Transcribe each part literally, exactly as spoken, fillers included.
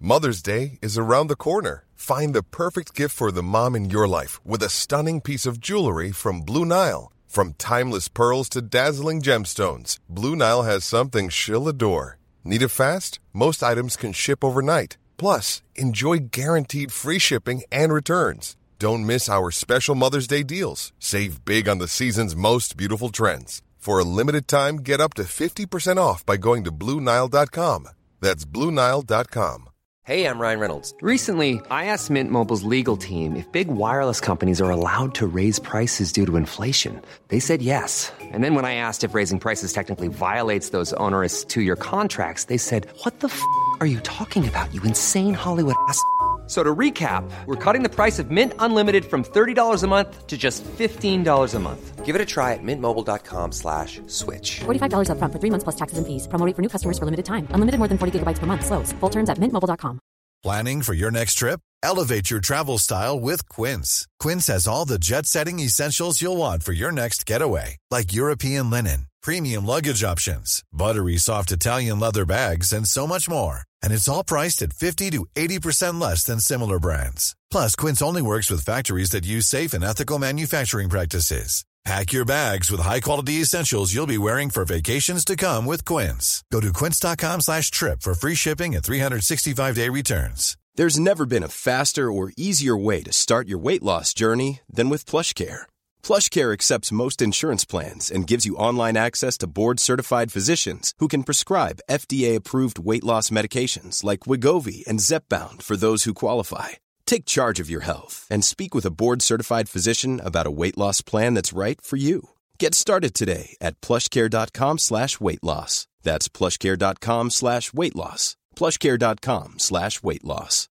Mother's Day is around the corner. Find the perfect gift for the mom in your life with a stunning piece of jewelry from Blue Nile. From timeless pearls to dazzling gemstones, Blue Nile has something she'll adore. Need it fast? Most items can ship overnight. Plus, enjoy guaranteed free shipping and returns. Don't miss our special Mother's Day deals. Save big on the season's most beautiful trends. For a limited time, get up to fifty percent off by going to Blue Nile dot com. That's Blue Nile dot com. Hey, I'm Ryan Reynolds. Recently, I asked Mint Mobile's legal team if big wireless companies are allowed to raise prices due to inflation. They said yes. And then when I asked if raising prices technically violates those onerous two-year contracts, they said, what the f*** are you talking about, you insane Hollywood ass f- So to recap, we're cutting the price of Mint Unlimited from thirty dollars a month to just fifteen dollars a month. Give it a try at mintmobile.com slash switch. forty-five dollars up front for three months plus taxes and fees. Promo rate for new customers for limited time. Unlimited more than forty gigabytes per month. Slows full terms at mint mobile dot com. Planning for your next trip? Elevate your travel style with Quince. Quince has all the jet-setting essentials you'll want for your next getaway, like European linen, premium luggage options, buttery soft Italian leather bags, and so much more. And it's all priced at fifty to eighty percent less than similar brands. Plus, Quince only works with factories that use safe and ethical manufacturing practices. Pack your bags with high-quality essentials you'll be wearing for vacations to come with Quince. Go to quince.com slash trip for free shipping and three sixty-five day returns. There's never been a faster or easier way to start your weight loss journey than with PlushCare. PlushCare accepts most insurance plans and gives you online access to board-certified physicians who can prescribe F D A-approved weight loss medications like Wegovy and Zepbound for those who qualify. Take charge of your health and speak with a board-certified physician about a weight loss plan that's right for you. Get started today at plushcare.com slash weight loss. That's plushcare.com slash weight loss. plushcare.com slash weight loss.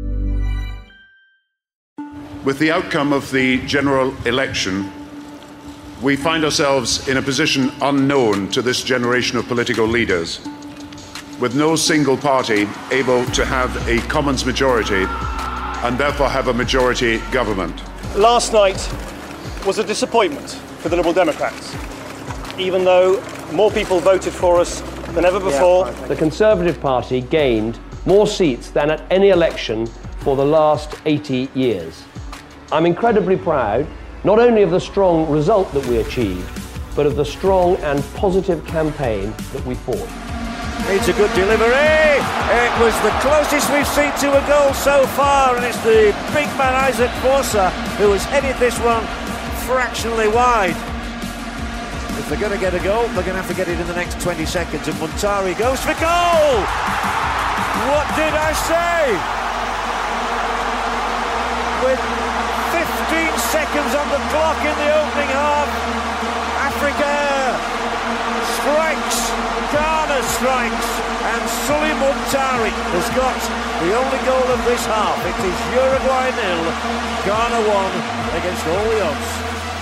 With the outcome of the general election, we find ourselves in a position unknown to this generation of political leaders, with no single party able to have a Commons majority and therefore have a majority government. Last night was a disappointment for the Liberal Democrats, even though more people voted for us than ever before. Yeah. The Conservative Party gained more seats than at any election for the last eighty years. I'm incredibly proud, not only of the strong result that we achieved, but of the strong and positive campaign that we fought. It's a good delivery. It was the closest we've seen to a goal so far, and it's the big man Isaac Forza who has headed this one fractionally wide. If they're going to get a goal, they're going to have to get it in the next twenty seconds, and Muntari goes for goal! What did I say? With fifteen seconds on the clock in the opening half, Africa strikes, Ghana strikes, and Sully Muntari has got the only goal of this half. It is Uruguay nil, Ghana one against all the odds.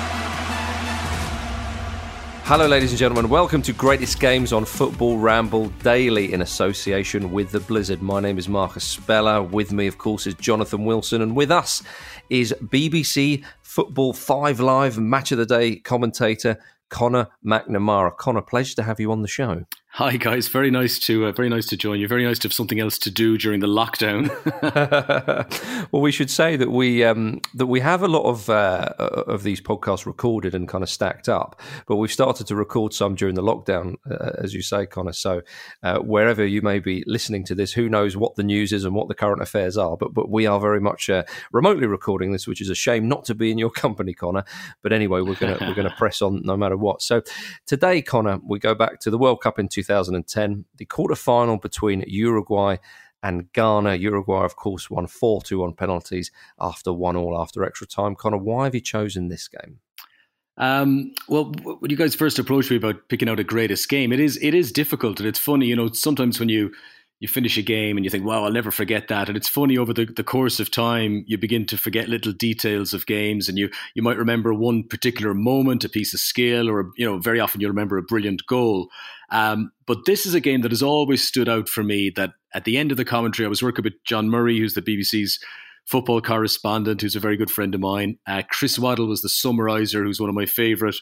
Hello ladies and gentlemen, welcome to Greatest Games on Football Ramble Daily in association with The Blizzard. My name is Marcus Speller, with me of course is Jonathan Wilson, and with us is B B C Football five Live Match of the Day commentator Conor McNamara. Conor, pleasure to have you on the show. Hi guys, very nice to uh, very nice to join you. Very nice to have something else to do during the lockdown. Well, we should say that we um, that we have a lot of uh, of these podcasts recorded and kind of stacked up, but we've started to record some during the lockdown, uh, as you say, Conor. So uh, wherever you may be listening to this, who knows what the news is and what the current affairs are, but but we are very much uh, remotely recording this, which is a shame not to be in your company, Conor. But anyway, we're gonna we're gonna press on no matter what. So today, Conor, we go back to the World Cup in two thousand ten, the quarterfinal between Uruguay and Ghana. Uruguay, of course, won four two on penalties after one all after extra time. Conor, why have you chosen this game? Um, well, when you guys first approached me about picking out a greatest game, it is it is difficult, and it's funny, you know, sometimes when you you finish a game and you think, wow, I'll never forget that. And it's funny, over the, the course of time, you begin to forget little details of games, and you you might remember one particular moment, a piece of skill, or, you know, very often you'll remember a brilliant goal. Um, but this is a game that has always stood out for me, that at the end of the commentary, I was working with John Murray, who's the B B C's football correspondent, who's a very good friend of mine. Uh, Chris Waddle was the summariser, who's one of my favourite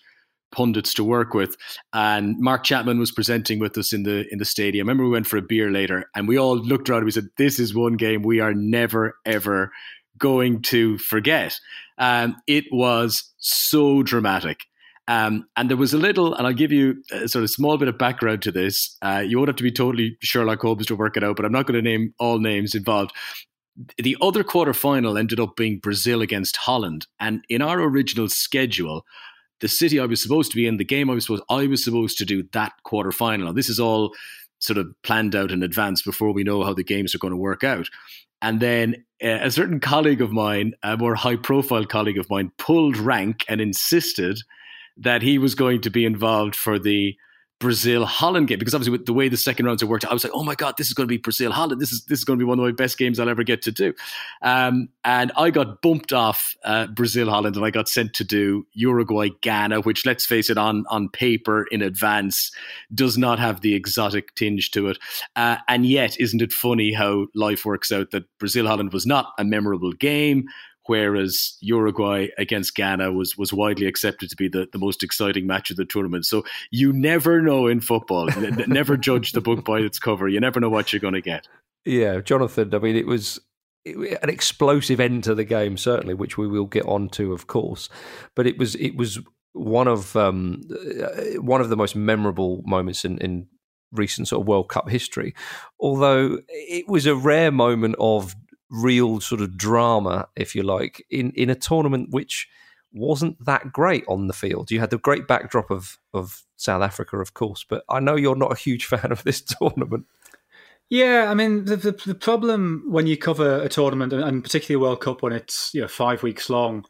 pundits to work with, and Mark Chapman was presenting with us in the in the stadium. I remember we went for a beer later, and we all looked around and we said, "This is one game we are never ever going to forget." Um, it was so dramatic. Um, and there was a little, and I'll give you a sort of small bit of background to this. Uh, you won't have to be totally Sherlock Holmes to work it out, but I'm not going to name all names involved. The other quarterfinal ended up being Brazil against Holland. And in our original schedule, the city I was supposed to be in, the game I was supposed, I was supposed to do that quarterfinal. Now, this is all sort of planned out in advance before we know how the games are going to work out. And then uh, a certain colleague of mine, a more high-profile colleague of mine, pulled rank and insisted that he was going to be involved for the Brazil-Holland game, because obviously with the way the second rounds are worked, I was like, oh my God, this is going to be Brazil-Holland. This is this is going to be one of my best games I'll ever get to do. Um, and I got bumped off uh, Brazil-Holland, and I got sent to do Uruguay-Ghana, which, let's face it, on, on paper in advance does not have the exotic tinge to it. Uh, and yet, isn't it funny how life works out, that Brazil-Holland was not a memorable game, whereas Uruguay against Ghana was was widely accepted to be the, the most exciting match of the tournament. So you never know in football. N- never judge the book by its cover. You never know what you're going to get. Yeah, Jonathan, I mean, it was an explosive end to the game, certainly, which we will get on to, of course. But it was it was one of um, one of the most memorable moments in, in recent sort of World Cup history, although it was a rare moment of real sort of drama, if you like, in, in a tournament which wasn't that great on the field. You had the great backdrop of, of South Africa, of course, but I know you're not a huge fan of this tournament. Yeah, I mean, the the, the problem when you cover a tournament, and particularly a World Cup when it's, you know, five weeks long,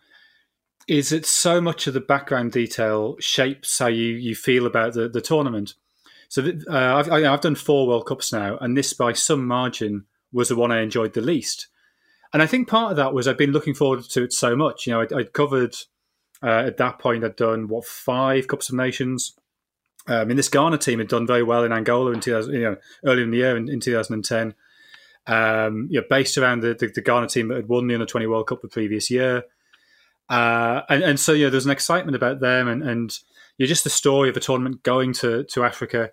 is that so much of the background detail shapes how you, you feel about the, the tournament. So uh, I've, I've done four World Cups now, and this by some margin was the one I enjoyed the least. And I think part of that was I'd been looking forward to it so much. You know, I'd, I'd covered, uh, at that point, I'd done, what, five Cups of Nations. Um, I mean, this Ghana team had done very well in Angola in two thousand, you know, earlier in the year in, in two thousand ten. Um, you know, based around the, the, the Ghana team that had won the under twenty World Cup the previous year. Uh, and, and so, you know, there's an excitement about them and, and you know, just the story of a tournament going to, to Africa.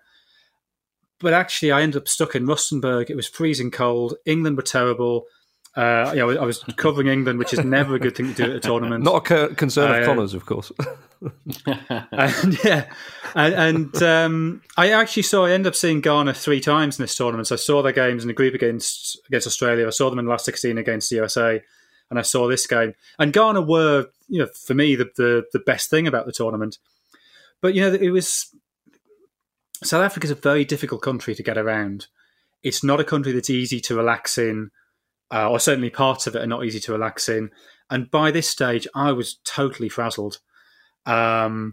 But actually, I ended up stuck in Rustenburg. It was freezing cold. England were terrible. Uh, you know, I was covering England, which is never a good thing to do at a tournament. Not a concern of uh, Connor's, of course. and, yeah, and, and um, I actually saw. I ended up seeing Ghana three times in this tournament. So I saw their games in the group against against Australia. I saw them in the last sixteen against the U S A, and I saw this game. And Ghana were, you know, for me, the the, the best thing about the tournament. But you know, it was. South Africa is a very difficult country to get around. It's not a country that's easy to relax in, uh, or certainly parts of it are not easy to relax in. And by this stage, I was totally frazzled. Um,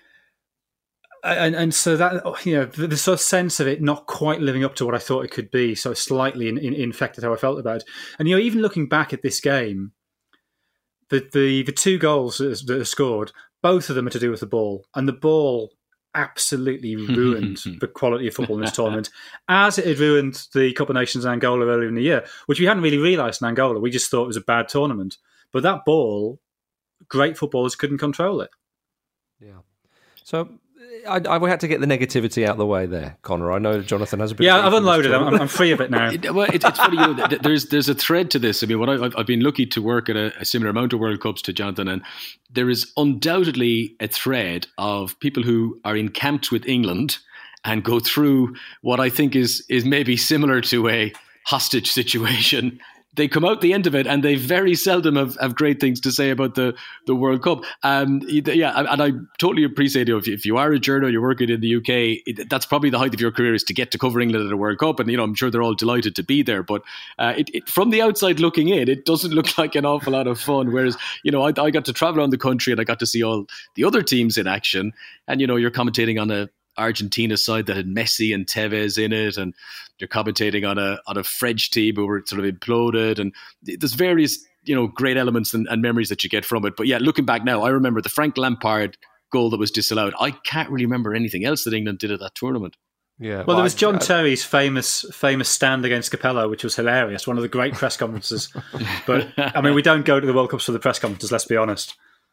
and, and so that, you know, the, the sort of sense of it not quite living up to what I thought it could be, so slightly in, in, infected how I felt about it. And, you know, even looking back at this game, the, the, the two goals that are scored, both of them are to do with the ball. And the ball absolutely ruined the quality of football in this tournament, as it had ruined the Cup of Nations in Angola earlier in the year, which we hadn't really realised in Angola. We just thought it was a bad tournament. But that ball, great footballers couldn't control it. Yeah. So I, I had to get the negativity out of the way there, Connor. I know Jonathan has a bit. Yeah, I've unloaded. I'm, I'm free of it now. it, well, it, it's funny. You know, there's there's a thread to this. I mean, what I, I've been lucky to work at a, a similar amount of World Cups to Jonathan, and there is undoubtedly a thread of people who are encamped with England and go through what I think is is maybe similar to a hostage situation. They come out the end of it and they very seldom have, have great things to say about the, the World Cup. Um, yeah, and I totally appreciate it. If you, if you are a journalist, you're working in the U K, it, that's probably the height of your career is to get to cover England at a World Cup. And, you know, I'm sure they're all delighted to be there. But uh, it, it, from the outside looking in, it doesn't look like an awful lot of fun. Whereas, you know, I, I got to travel around the country and I got to see all the other teams in action. And, you know, you're commentating on a Argentina side that had Messi and Tevez in it, and you're commentating on a on a French team who were sort of imploded, and there's various, you know, great elements and, and memories that you get from it. But yeah, looking back now, I remember the Frank Lampard goal that was disallowed. I can't really remember anything else that England did at that tournament. Yeah, well, well there was John I, I, Terry's famous famous stand against Capello, which was hilarious, one of the great press conferences. But I mean, we don't go to the World Cups for the press conferences, let's be honest.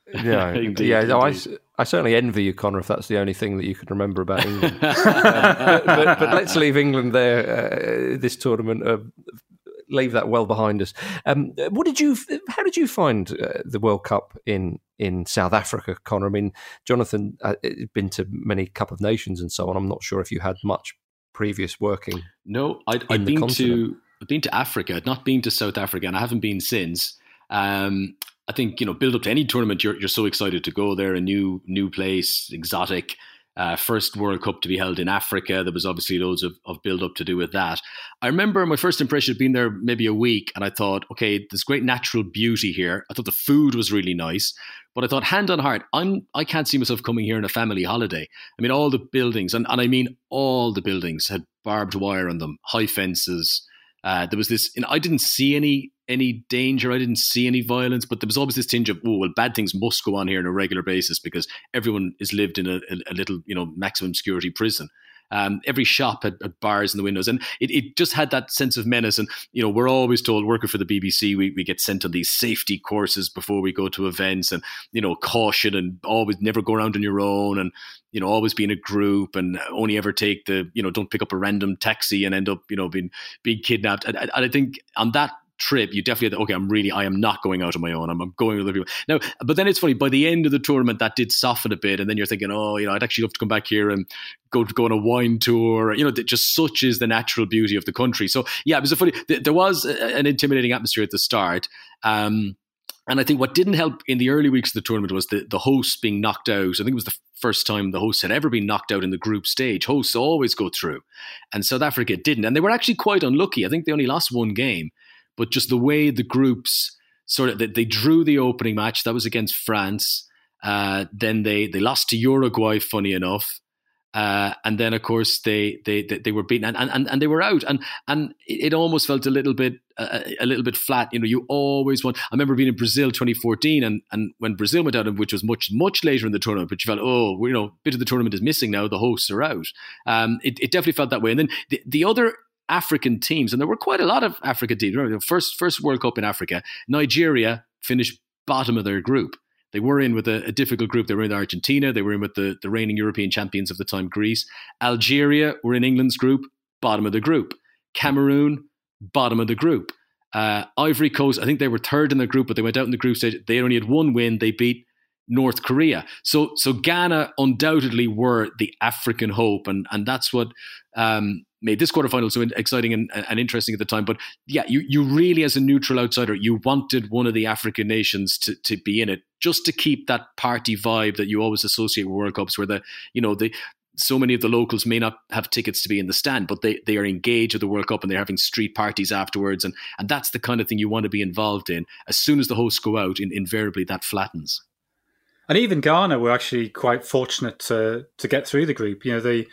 Yeah, indeed, yeah. No, I, indeed. I certainly envy you, Connor, if that's the only thing that you can remember about England. um, but, but, but let's leave England there. Uh, this tournament, uh, leave that well behind us. Um, what did you? How did you find uh, the World Cup in in South Africa, Connor? I mean, Jonathan uh, had been to many Cup of Nations and so on. I'm not sure if you had much previous working. No, I'd, I'd been continent. to I'd been to Africa. I'd not been to South Africa, and I haven't been since. Um, I think, you know, build up to any tournament, you're you're so excited to go there, a new new place, exotic. Uh, first World Cup to be held in Africa. There was obviously loads of, of build up to do with that. I remember my first impression of being there maybe a week, and I thought, okay, there's great natural beauty here. I thought the food was really nice, but I thought, hand on heart, I'm I can't see myself coming here on a family holiday. I mean, all the buildings, and, and I mean all the buildings had barbed wire on them, high fences. Uh, there was this, you know, I didn't see any any danger. I didn't see any violence, but there was always this tinge of, oh, well, bad things must go on here on a regular basis because everyone is lived in a, a, a little, you know, maximum security prison. Um, every shop had, had bars in the windows, and it, it just had that sense of menace. And, you know, we're always told, working for the B B C, we, we get sent on these safety courses before we go to events, and, you know, caution, and always never go around on your own, and, you know, always be in a group, and only ever take the, you know, don't pick up a random taxi and end up, you know, being being kidnapped. And, and I think on that trip, you definitely had, okay, I'm really, I am not going out on my own. I'm, I'm going with other people. Now, but then it's funny, by the end of the tournament, that did soften a bit. And then you're thinking, oh, you know, I'd actually love to come back here and go to go on a wine tour. You know, just such is the natural beauty of the country. So yeah, it was a funny, there was an intimidating atmosphere at the start. Um, and I think what didn't help in the early weeks of the tournament was the, the hosts being knocked out. I think it was the first time the hosts had ever been knocked out in the group stage. Hosts always go through, and South Africa didn't. And they were actually quite unlucky. I think they only lost one game. But just the way the groups sort of, they, they drew the opening match, that was against France. Uh, then they they lost to Uruguay, funny enough. Uh, and then, of course, they they they, they were beaten, and, and and they were out. And and it almost felt a little bit uh, a little bit flat. You know, you always want. I remember being in Brazil twenty fourteen, and and when Brazil went out, which was much much later in the tournament, but you felt, oh, you know, a bit of the tournament is missing now. The hosts are out. Um, it, it definitely felt that way. And then the, the other African teams, and there were quite a lot of African teams. Remember, the first first World Cup in Africa, Nigeria finished bottom of their group. They were in with a, a difficult group. They were in Argentina. They were in with the, the reigning European champions of the time, Greece. Algeria were in England's group, bottom of the group. Cameroon, bottom of the group. Uh, Ivory Coast, I think they were third in their group, but they went out in the group stage. They only had one win. They beat North Korea. So so Ghana undoubtedly were the African hope, and and that's what um, made this quarterfinal so exciting and, and interesting at the time. But yeah, you you really, as a neutral outsider, you wanted one of the African nations to to be in it, just to keep that party vibe that you always associate with World Cups, where the you know the so many of the locals may not have tickets to be in the stand, but they, they are engaged with the World Cup, and they're having street parties afterwards, and and that's the kind of thing you want to be involved in. As soon as the hosts go out, in, invariably that flattens. And even Ghana were actually quite fortunate to to get through the group. You know, the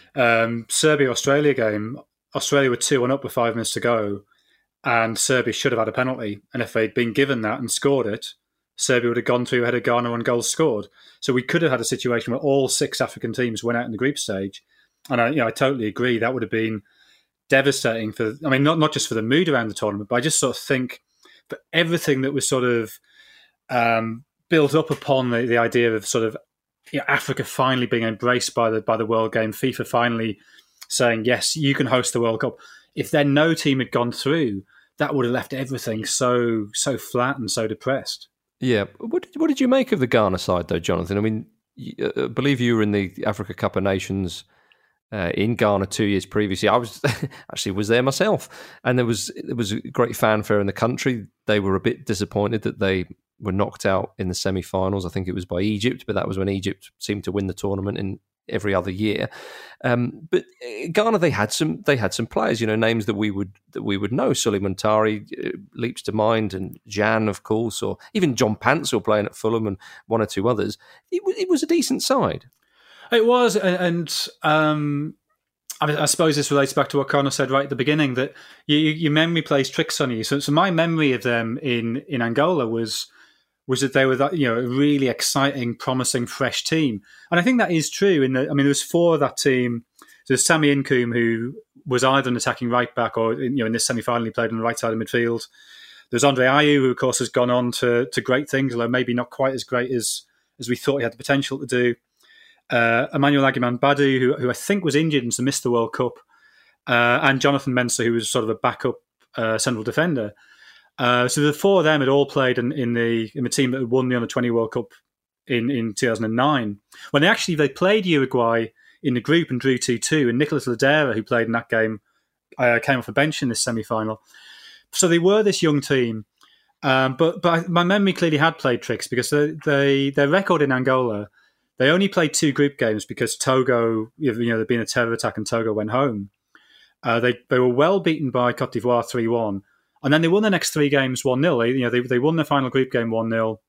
um, Serbia-Australia game, Australia were two one up with five minutes to go, and Serbia should have had a penalty. And if they'd been given that and scored it, Serbia would have gone through ahead of Ghana on goals scored. So we could have had a situation where all six African teams went out in the group stage. And I, you know, I totally agree. That would have been devastating for, I mean, not, not just for the mood around the tournament, but I just sort of think for everything that was sort of um, built up upon the, the idea of sort of you know, Africa finally being embraced by the by the World Game, FIFA finally saying, yes, you can host the World Cup. If then no team had gone through, that would have left everything so so flat and so depressed. Yeah. What did, what did you make of the Ghana side, though, Jonathan? I mean, I believe you were in the Africa Cup of Nations uh, in Ghana two years previously. I was actually was there myself, and there was there was a great fanfare in the country. They were a bit disappointed that they were knocked out in the semi-finals. I think it was by Egypt, but that was when Egypt seemed to win the tournament in every other year. Um, but Ghana, they had some they had some players, you know, names that we would that we would know. Suleiman Tari uh, leaps to mind, and Jan, of course, or even John Pansel playing at Fulham, and one or two others. It, it was a decent side. It was, and um, I, I suppose this relates back to what Connor said right at the beginning, that you, your memory plays tricks on you. So, so my memory of them in in Angola was. was that they were that, you know, a really exciting, promising, fresh team. And I think that is true. In the, I mean, there was four of that team. There's Sammy Nkum, who was either an attacking right back or, you know, in this semi-final he played on the right side of midfield. There's Andre Ayew, who of course has gone on to to great things, although maybe not quite as great as as we thought he had the potential to do. Uh, Emmanuel Agyemang-Badu, who who I think was injured and so missed the World Cup, uh, and Jonathan Mensah, who was sort of a backup uh, central defender. Uh, so the four of them had all played in, in the in the team that had won the Under twenty World Cup in, in two thousand nine. When they actually they played Uruguay in the group and drew two two, and Nicolas Ladera, who played in that game, uh, came off the bench in this semi-final. So they were this young team, um, but but my memory clearly had played tricks, because they, they their record in Angola, they only played two group games because Togo, you know, there'd been a terror attack and Togo went home. Uh, they they were well beaten by Cote d'Ivoire three one, and then they won the next three games one nil. They, you know, they they won their final group game one nil,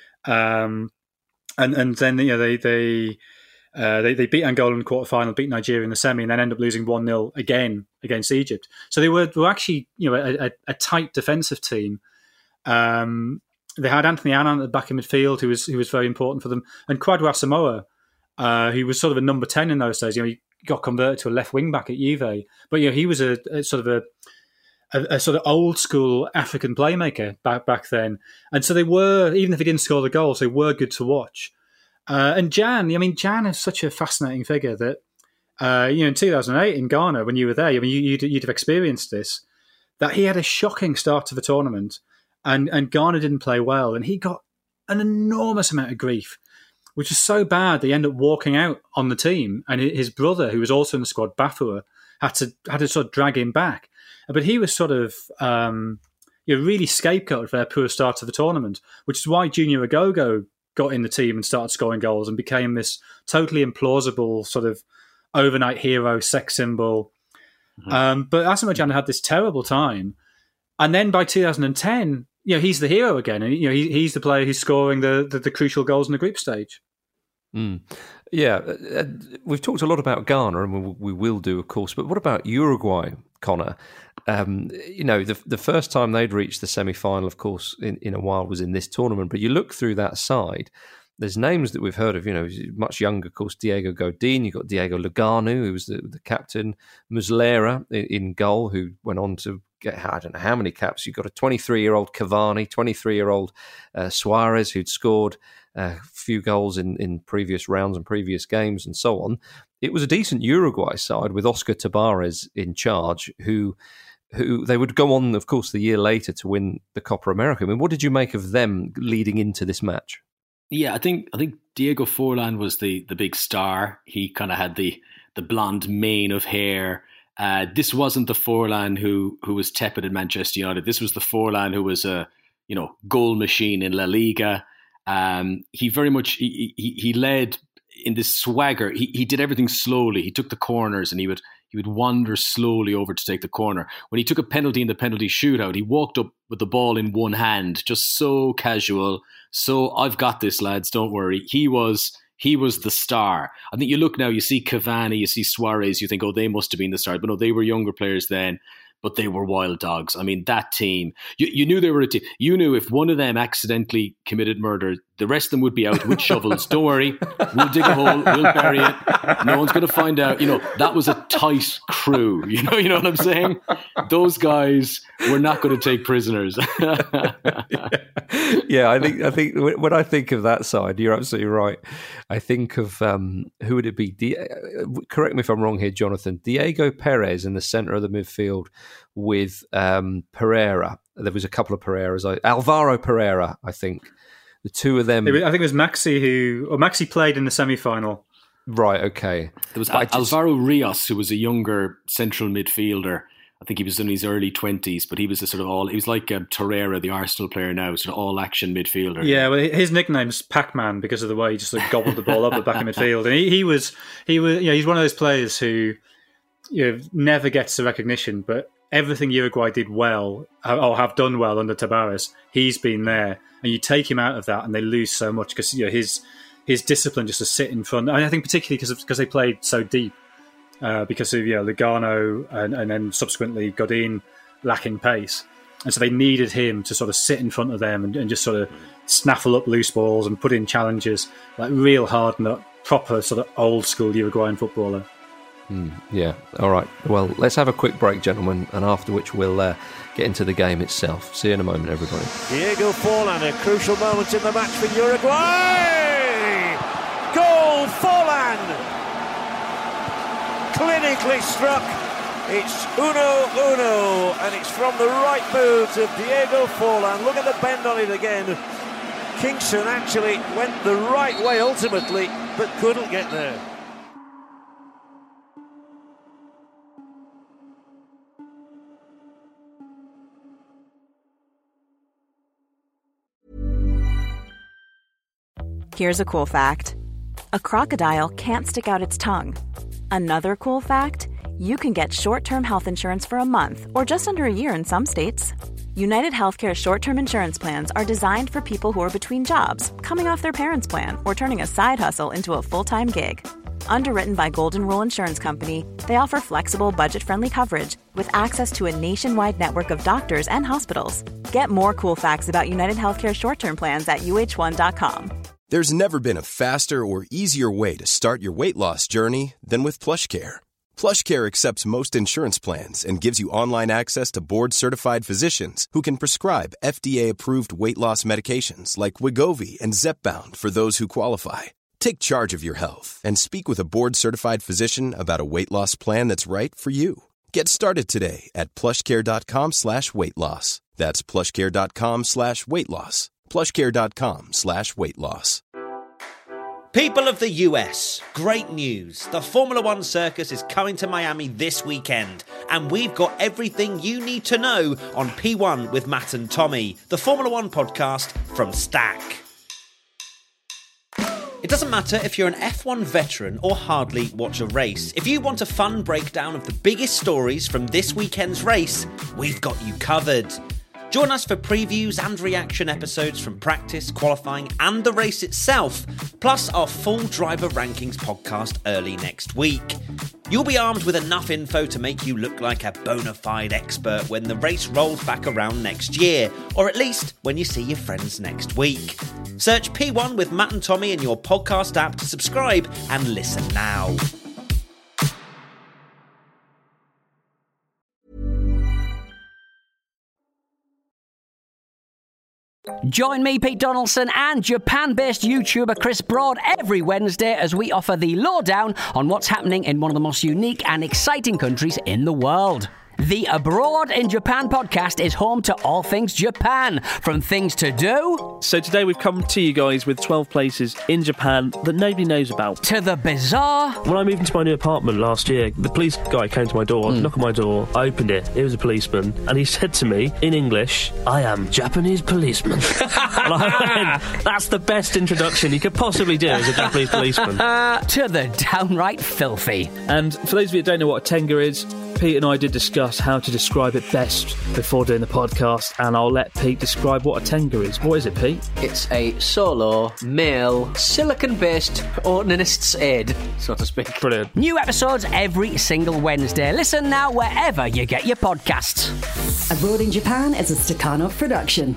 um, and and then you know they they. Uh, they, they beat Angola in the quarterfinal, beat Nigeria in the semi, and then end up losing one nil again against Egypt. So they were, were actually, you know, a, a, a tight defensive team. Um, they had Anthony Annan at the back in midfield, who was who was very important for them, and Kwadwo Asamoah, uh, who was sort of a number ten in those days. You know, he got converted to a left wing back at Juve, but you know, he was a, a sort of a, a, a sort of old school African playmaker back back then. And so they were, even if he didn't score the goals, they were good to watch. Uh, and Jan, I mean, Jan is such a fascinating figure that, uh, you know, in two thousand eight in Ghana, when you were there, I mean, you, you'd, you'd have experienced this, that he had a shocking start to the tournament, and, and Ghana didn't play well, and he got an enormous amount of grief, which was so bad they ended up walking out on the team, and his brother, who was also in the squad, Bafua, had to had to sort of drag him back. But he was sort of um, you know, really scapegoated for their poor start to the tournament, which is why Junior Agogo got in the team and started scoring goals and became this totally implausible sort of overnight hero, sex symbol. Mm-hmm. Um, but Asamoah Gyan had this terrible time. And then by two thousand ten, you know, he's the hero again. And, you know, he, he's the player who's scoring the, the, the crucial goals in the group stage. Mm. Yeah, uh, we've talked a lot about Ghana, and we, we will do, of course. But what about Uruguay, Connor? Um, you know, the the first time they'd reached the semi-final, of course, in, in a while was in this tournament. But you look through that side, there's names that we've heard of, you know, much younger, of course, Diego Godin. You've got Diego Lugano, who was the, the captain, Muslera in, in goal, who went on to get, I don't know how many caps. You've got a twenty-three-year-old Cavani, twenty-three-year-old uh, Suarez, who'd scored a few goals in, in previous rounds and previous games and so on. It was a decent Uruguay side with Oscar Tabarez in charge, who who they would go on, of course, the year later to win the Copa America. I mean, what did you make of them leading into this match? Yeah, I think I think Diego Forlan was the the big star. He kind of had the the blonde mane of hair. Uh, this wasn't the Forlan who who was tepid in Manchester United. This was the Forlan who was a you know goal machine in La Liga. Um, he very much he, he he led in this swagger. He he did everything slowly. He took the corners and he would he would wander slowly over to take the corner. When he took a penalty in the penalty shootout, he walked up with the ball in one hand, just so casual. So I've got this, lads. Don't worry. He was he was the star. I think you look now, you see Cavani, you see Suarez, you think, oh, they must have been the stars. But no, they were younger players then. But they were wild dogs. I mean, that team, you, you knew they were a team. You knew if one of them accidentally committed murder, the rest of them would be out with shovels. Don't worry, we'll dig a hole, we'll bury it. No one's going to find out. You know, that was a tight crew. You know, you know what I'm saying? Those guys were not going to take prisoners. yeah. yeah, I think I think when I think of that side, you're absolutely right. I think of um, who would it be? Di- correct me if I'm wrong here, Jonathan. Diego Perez in the centre of the midfield with um, Pereira. There was a couple of Pereiras. Alvaro Pereira, I think. The two of them. I think it was Maxi who, or Maxi played in the semi-final. Right. Okay. There was Al- just, Alvaro Rios, who was a younger central midfielder. I think he was in his early twenties, but he was a sort of all. He was like um, Torreira, the Arsenal player now, sort of all-action midfielder. Yeah, well, his nickname's Pac-Man because of the way he just like, gobbled the ball up the back of midfield, and he, he was he was you know he's one of those players who you know never gets the recognition, but everything Uruguay did well or have done well under Tabarez, he's been there. And you take him out of that, and they lose so much because you know his his discipline just to sit in front. And I think particularly because because they played so deep, uh, because of you know Lugano and, and then subsequently Godin lacking pace, and so they needed him to sort of sit in front of them and, and just sort of snaffle up loose balls and put in challenges, like real hard nut, proper sort of old school Uruguayan footballer. Mm, yeah. All right. Well, let's have a quick break, gentlemen, and after which we'll uh, get into the game itself. See you in a moment, everybody. Diego Forlan, a crucial moment in the match for Uruguay. Goal, Forlan. Clinically struck. It's uno uno, and it's from the right boot of Diego Forlan. Look at the bend on it again. Kingston actually went the right way ultimately, but couldn't get there. Here's a cool fact. A crocodile can't stick out its tongue. Another cool fact, you can get short-term health insurance for a month or just under a year in some states. United Healthcare short-term insurance plans are designed for people who are between jobs, coming off their parents' plan, or turning a side hustle into a full-time gig. Underwritten by Golden Rule Insurance Company, they offer flexible, budget-friendly coverage with access to a nationwide network of doctors and hospitals. Get more cool facts about United Healthcare short-term plans at U H one dot com. There's never been a faster or easier way to start your weight loss journey than with PlushCare. PlushCare accepts most insurance plans and gives you online access to board-certified physicians who can prescribe F D A-approved weight loss medications like Wegovy and Zepbound for those who qualify. Take charge of your health and speak with a board-certified physician about a weight loss plan that's right for you. Get started today at plushcare.com slash weight loss. That's plushcare.com slash weight loss. plushcare.com slash weight loss. People of the U S, great news. The Formula One circus is coming to Miami this weekend, and we've got everything you need to know on P one with Matt and Tommy, the Formula One podcast from Stack. It doesn't matter if you're an F one veteran or hardly watch a race. If you want a fun breakdown of the biggest stories from this weekend's race, we've got you covered. Join us for previews and reaction episodes from practice, qualifying and the race itself, plus our full driver rankings podcast early next week. You'll be armed with enough info to make you look like a bona fide expert when the race rolls back around next year, or at least when you see your friends next week. Search P one with Matt and Tommy in your podcast app to subscribe and listen now. Join me, Pete Donaldson, and Japan-based YouTuber Chris Broad every Wednesday as we offer the lowdown on what's happening in one of the most unique and exciting countries in the world. The Abroad in Japan podcast is home to all things Japan, from things to do... So today we've come to you guys with twelve places in Japan that nobody knows about. ...to the bizarre... When I moved into my new apartment last year, the police guy came to my door, mm. knocked on my door, I opened it, it was a policeman, and he said to me, in English, I am Japanese policeman. And I went, that's the best introduction you could possibly do as a Japanese policeman. To the downright filthy. And for those of you that don't know what a tenga is, Pete and I did discuss how to describe it best before doing the podcast, and I'll let Pete describe what a tenga is. What is it, Pete? It's a solo, male, silicon-based onanist's aid, so to speak. Brilliant. New episodes every single Wednesday. Listen now wherever you get your podcasts. Abroad in Japan is a Stakhanov production.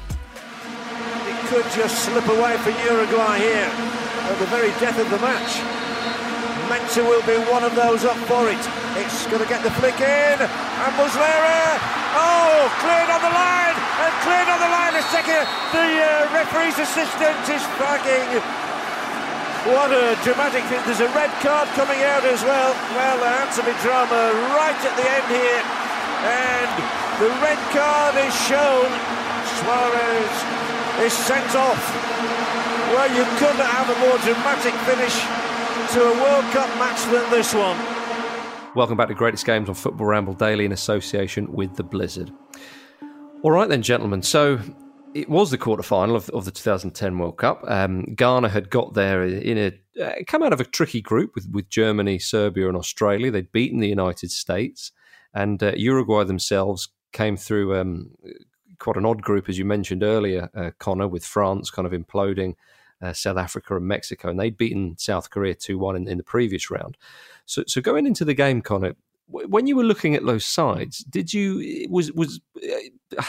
It could just slip away for Uruguay here at the very death of the match. Mensah will be one of those up for it. It's going to get the flick in, and Muslera, oh, cleared on the line, and cleared on the line. A second, the uh, referee's assistant is flagging. What a dramatic thing. There's a red card coming out as well. Well, there had to be drama right at the end here, and the red card is shown. Suarez is sent off. Well, you couldn't have a more dramatic finish to a World Cup match than this one. Welcome back to Greatest Games on Football Ramble Daily in association with the Blizzard. All right then, gentlemen. So it was the quarterfinal of, of the two thousand ten World Cup. Um, Ghana had got there in a uh, come out of a tricky group with, with Germany, Serbia, and Australia. They'd beaten the United States, and uh, Uruguay themselves came through um, quite an odd group, as you mentioned earlier, uh, Connor, with France kind of imploding. Uh, South Africa and Mexico, and they'd beaten South Korea two one in, in the previous round. So, so going into the game, Connor, w- when you were looking at those sides, did you was was uh,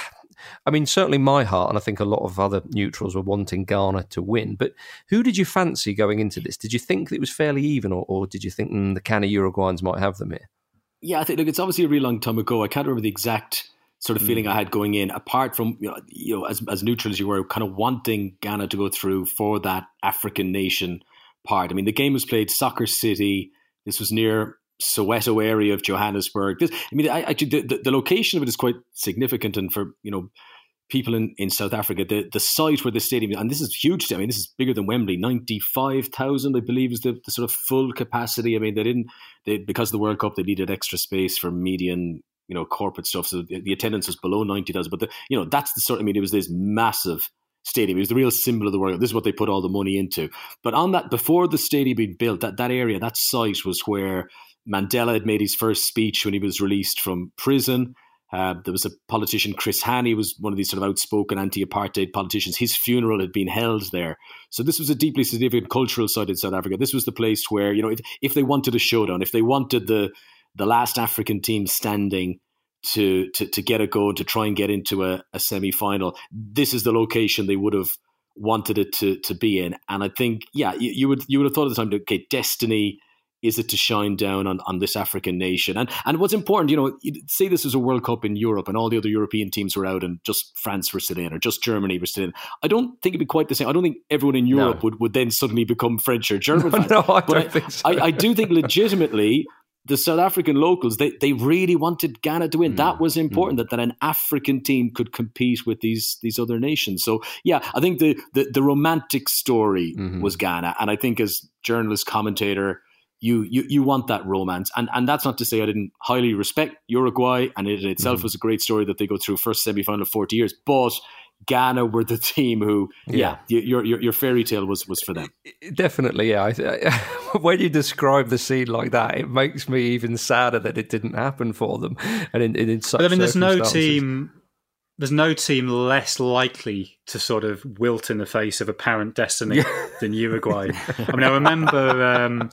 I mean, certainly my heart, and I think a lot of other neutrals were wanting Ghana to win. But who did you fancy going into this? Did you think that it was fairly even, or, or did you think mm, the canny Uruguayans might have them here? Yeah, I think look, it's obviously a really long time ago. I can't remember the exact sort of feeling mm. I had going in, apart from, you know, you know as, as neutral as you were, kind of wanting Ghana to go through for that African nation part. I mean, the game was played Soccer City. This was near Soweto area of Johannesburg. This, I mean, I, actually, the, the location of it is quite significant, and for, you know, people in, in South Africa, the, the site where the stadium, and this is huge. I mean, this is bigger than Wembley. ninety-five thousand, I believe, is the, the sort of full capacity. I mean, they didn't, they, because of the World Cup, they needed extra space for media and, you know, corporate stuff. So the, the attendance was below ninety thousand. But, the, you know, that's the sort, I mean, it was this massive stadium. It was the real symbol of the World Cup. This is what they put all the money into. But on that, before the stadium being built, that, that area, that site was where Mandela had made his first speech when he was released from prison. Uh, there was a politician, Chris Hani, was one of these sort of outspoken anti-apartheid politicians. His funeral had been held there. So this was a deeply significant cultural site in South Africa. This was the place where, you know, if, if they wanted a showdown, if they wanted the the last African team standing to to, to get a go and to try and get into a, a semi-final, this is the location they would have wanted it to to be in. And I think, yeah, you, you would you would have thought at the time, okay, destiny, is it to shine down on, on this African nation? And and what's important, you know, say this was a World Cup in Europe and all the other European teams were out and just France were still in or just Germany were still in. I don't think it'd be quite the same. I don't think everyone in Europe no. would, would then suddenly become French or German no, fans. No, I but don't I, think so. I, I do think legitimately the South African locals, they, they really wanted Ghana to win. Mm, that was important, mm. that, that an African team could compete with these these other nations. So, yeah, I think the, the, the romantic story mm-hmm. was Ghana. And I think as journalist, commentator, You, you you want that romance. And and that's not to say I didn't highly respect Uruguay, and it in itself mm-hmm. was a great story that they go through first semi-final of forty years. But Ghana were the team who, yeah, yeah your, your your fairy tale was, was for them. Definitely, yeah. I, I, when you describe the scene like that, it makes me even sadder that it didn't happen for them. And in, in, in such but I mean, there's no team... There's no team less likely to sort of wilt in the face of apparent destiny than Uruguay. I mean, I remember... Um,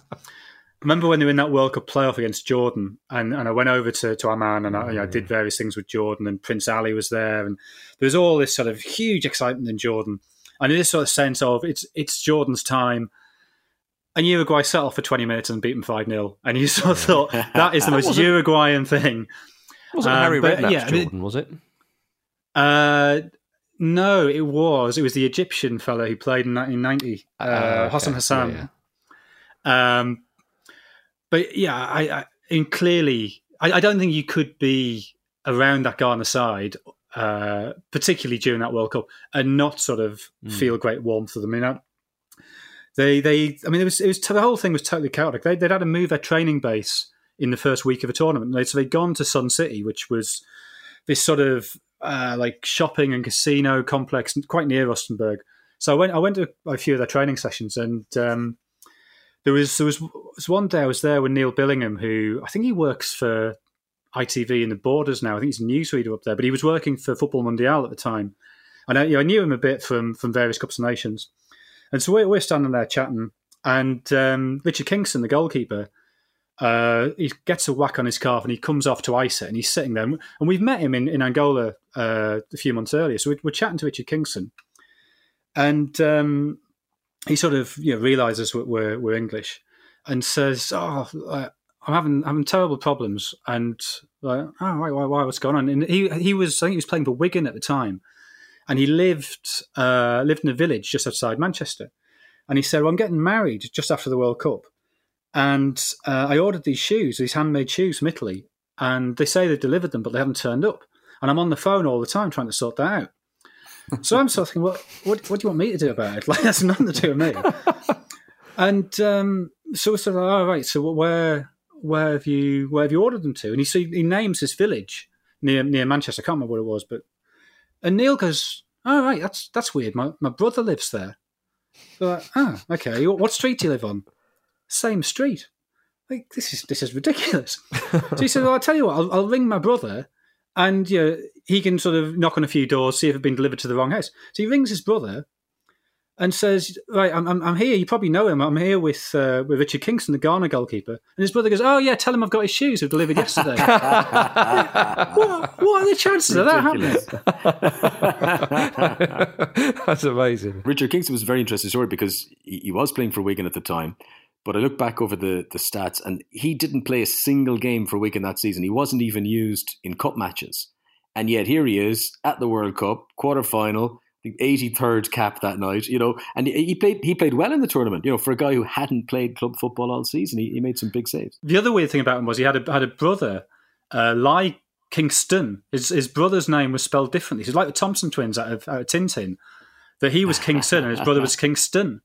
I remember when they were in that World Cup playoff against Jordan, and, and I went over to, to Amman and I, you know, I did various things with Jordan, and Prince Ali was there, and there was all this sort of huge excitement in Jordan, and this sort of sense of it's it's Jordan's time, and Uruguay set off for twenty minutes and beat them five nil, and you sort of thought that is the most Uruguayan thing. Wasn't um, Harry Redknapp's yeah, Jordan, I mean, was it? Uh, no, it was. It was the Egyptian fellow who played in nineteen ninety, uh, uh, okay. Hassan Hassan. Yeah, yeah. Um, But yeah, I, I and clearly, I, I don't think you could be around that Ghana side, uh, particularly during that World Cup, and not sort of mm. feel great warmth for them. I mean, they, they, I mean, it was, it was the whole thing was totally chaotic. They, they'd had to move their training base in the first week of a tournament. They'd, so they'd gone to Sun City, which was this sort of uh, like shopping and casino complex quite near Rustenburg. So I went, I went to a few of their training sessions, and um, There was there was, was one day I was there with Neil Billingham, who I think he works for I T V in the Borders now. I think he's a newsreader up there, but he was working for Football Mundial at the time. And I, you know, I knew him a bit from, from various Cups of Nations. And so we're, we're standing there chatting, and um, Richard Kingston, the goalkeeper, uh, he gets a whack on his calf and he comes off to ice it, and he's sitting there. And we've met him in, in Angola uh, a few months earlier. So we're, we're chatting to Richard Kingston. And... Um, he sort of, you know, realises we're we're English, and says, "Oh, I'm having having terrible problems." And like, "Oh, why, why, why? What's going on?" And he he was, I think he was playing for Wigan at the time, and he lived uh, lived in a village just outside Manchester. And he said, "Well, I'm getting married just after the World Cup, and uh, I ordered these shoes, these handmade shoes from Italy, and they say they delivered them, but they haven't turned up. And I'm on the phone all the time trying to sort that out." So I'm sort of thinking, well, what, what do you want me to do about it? Like, that's nothing to do with me. And um, so we're sort of like, oh, right, so where where have you where have you ordered them to? And he so he names this village near near Manchester. I can't remember what it was, but and Neil goes, oh, right, that's that's weird. My my brother lives there. So like, oh, okay. What street do you live on? Same street. Like, this is this is ridiculous. So he said, well, I'll tell you what, I'll, I'll ring my brother, and you know, he can sort of knock on a few doors, see if it's been delivered to the wrong house. So he rings his brother, and says, "Right, I'm, I'm, I'm here. You probably know him. I'm here with uh, with Richard Kingston, the Ghana goalkeeper." And his brother goes, "Oh yeah, tell him I've got his shoes. Who delivered yesterday." what, what are the chances of that happening? That's amazing. Richard Kingston was a very interesting story because he, he was playing for Wigan at the time. But I look back over the, the stats and he didn't play a single game for Wigan that season. He wasn't even used in cup matches. And yet here he is at the World Cup, quarter-final, the eighty-third cap that night, you know, and he played he played well in the tournament, you know, for a guy who hadn't played club football all season. He, he made some big saves. The other weird thing about him was he had a, had a brother, uh, Lai Kingston. His, his brother's name was spelled differently. He's like the Thompson twins out of, out of Tintin, that he was Kingston and his brother was Kingston.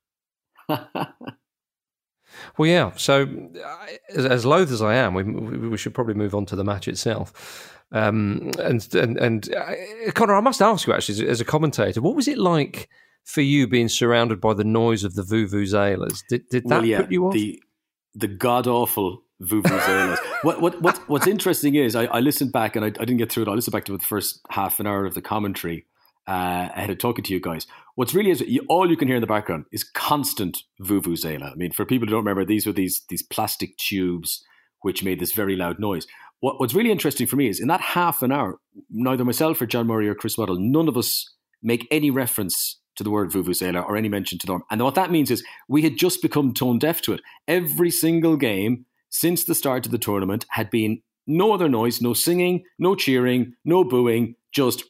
Well, yeah. So, as, as loath as I am, we, we should probably move on to the match itself. Um, and and and uh, Connor, I must ask you actually, as a commentator, what was it like for you being surrounded by the noise of the vuvuzelas? Did did that well, yeah, put you off? The the god awful vuvuzelas. what what what what's interesting is I, I listened back and I, I didn't get through it. I listened back to the first half an hour of the commentary. Uh, ahead of talking to you guys, what's really is you, all you can hear in the background is constant vuvuzela. I mean, for people who don't remember, these were these these plastic tubes which made this very loud noise. What, what's really interesting for me is in that half an hour, neither myself or John Murray or Chris Waddle, none of us make any reference to the word vuvuzela or any mention to them. And what that means is we had just become tone deaf to it. Every single game since the start of the tournament had been no other noise, no singing, no cheering, no booing, just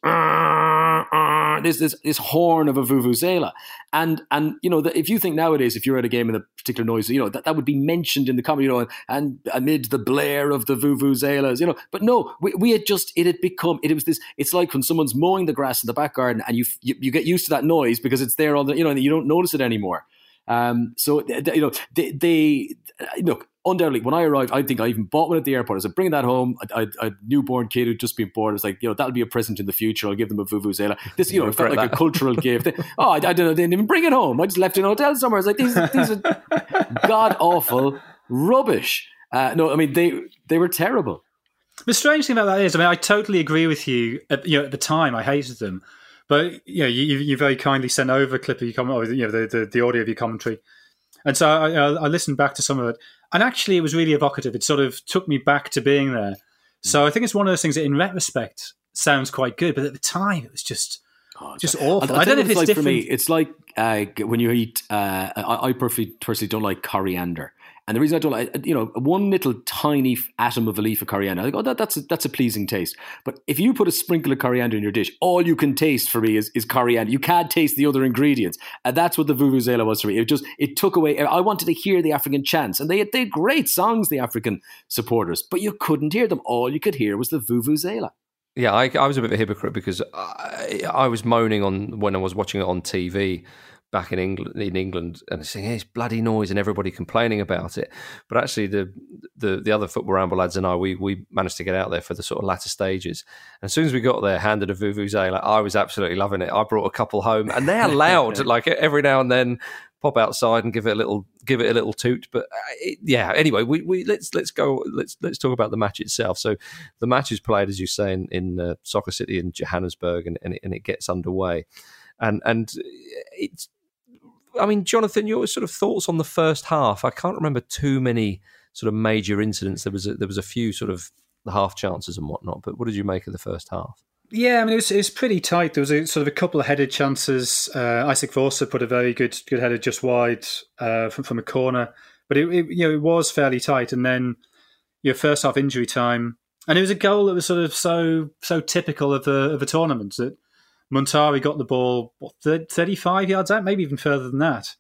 This, this this horn of a vuvuzela, and and you know the, if you think nowadays if you're at a game with a particular noise, you know that, that would be mentioned in the comment, you know, and, and amid the blare of the vuvuzelas, you know. But no, we, we had just it had become it was this. It's like when someone's mowing the grass in the back garden, and you you, you get used to that noise because it's there all the you know, and you don't notice it anymore. Um, so you know they, they look. Undoubtedly, when I arrived, I think I even bought one at the airport. I said, bringing that home. I, I, a newborn kid who'd just been born. I was like, you know, that'll be a present in the future. I'll give them a vuvuzela. This, you know, it felt like that. A cultural gift. Oh, I, I don't know. They didn't even bring it home. I just left it in a hotel somewhere. I was like, these, these are god awful rubbish. Uh, no, I mean, they they were terrible. The strange thing about that is, I mean, I totally agree with you. At, you know, at the time, I hated them. But, you know, you, you very kindly sent over a clip of your comment, you know, the, the, the audio of your commentary. And so I, I listened back to some of it. And actually, it was really evocative. It sort of took me back to being there. So I think it's one of those things that, in retrospect, sounds quite good. But at the time, it was just oh, just awful. I, I don't know if it's like different. For me, it's like uh, when you eat. Uh, I, I personally, personally don't like coriander. And the reason I don't like, you know, one little tiny atom of a leaf of coriander, I think, oh, that, that's a, that's a pleasing taste. But if you put a sprinkle of coriander in your dish, all you can taste for me is, is coriander. You can't taste the other ingredients. And that's what the vuvuzela was for me. It just, it took away, I wanted to hear the African chants. And they had, they had great songs, the African supporters, but you couldn't hear them. All you could hear was the vuvuzela. Yeah, I, I was a bit of a hypocrite because I, I was moaning on when I was watching it on T V back in England, in England, and saying, hey, it's bloody noise, and everybody complaining about it. But actually, the the the other Football Ramble lads and I, we we managed to get out there for the sort of latter stages. And as soon as we got there, handed a vuvuzela, I was absolutely loving it. I brought a couple home, and they're loud. Like every now and then, pop outside and give it a little give it a little toot. But it, yeah, anyway, we, we let's let's go let's let's talk about the match itself. So the match is played, as you say, in, in uh, Soccer City in Johannesburg, and and it, and it gets underway, and and it's. I mean, Jonathan, your sort of thoughts on the first half? I can't remember too many sort of major incidents. There was a, there was a few sort of half chances and whatnot. But what did you make of the first half? Yeah, I mean, it was, it was pretty tight. There was a, sort of a couple of headed chances. Uh, Isaac Forster put a very good good header just wide uh, from from a corner, but it, it you know it was fairly tight. And then your first half injury time, and it was a goal that was sort of so so typical of the of the tournament that. Muntari got the ball, what, thirty-five yards out, maybe even further than that.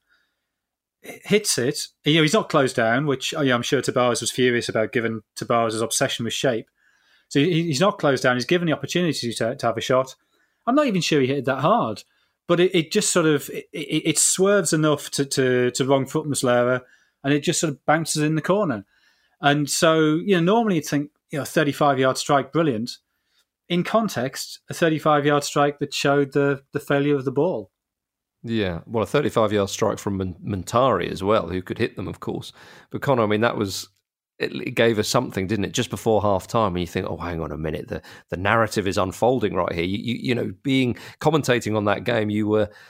Hits it. You know, he's not closed down, which you know, I'm sure Tavares was furious about, given Tavares' obsession with shape. So he, he's not closed down. He's given the opportunity to, to have a shot. I'm not even sure he hit it that hard, but it, it just sort of it, it, it swerves enough to, to, to wrong foot Muslera, and it just sort of bounces in the corner. And so, you know, normally you'd think, you know, thirty-five yard strike, brilliant. In context, a thirty-five-yard strike that showed the, the failure of the ball. Yeah, well, a thirty-five-yard strike from Muntari as well, who could hit them, of course. But Connor, I mean, that was it, it gave us something, didn't it? Just before half time, and you think, oh, hang on a minute, the the narrative is unfolding right here. You you, you know, being commentating on that game, you were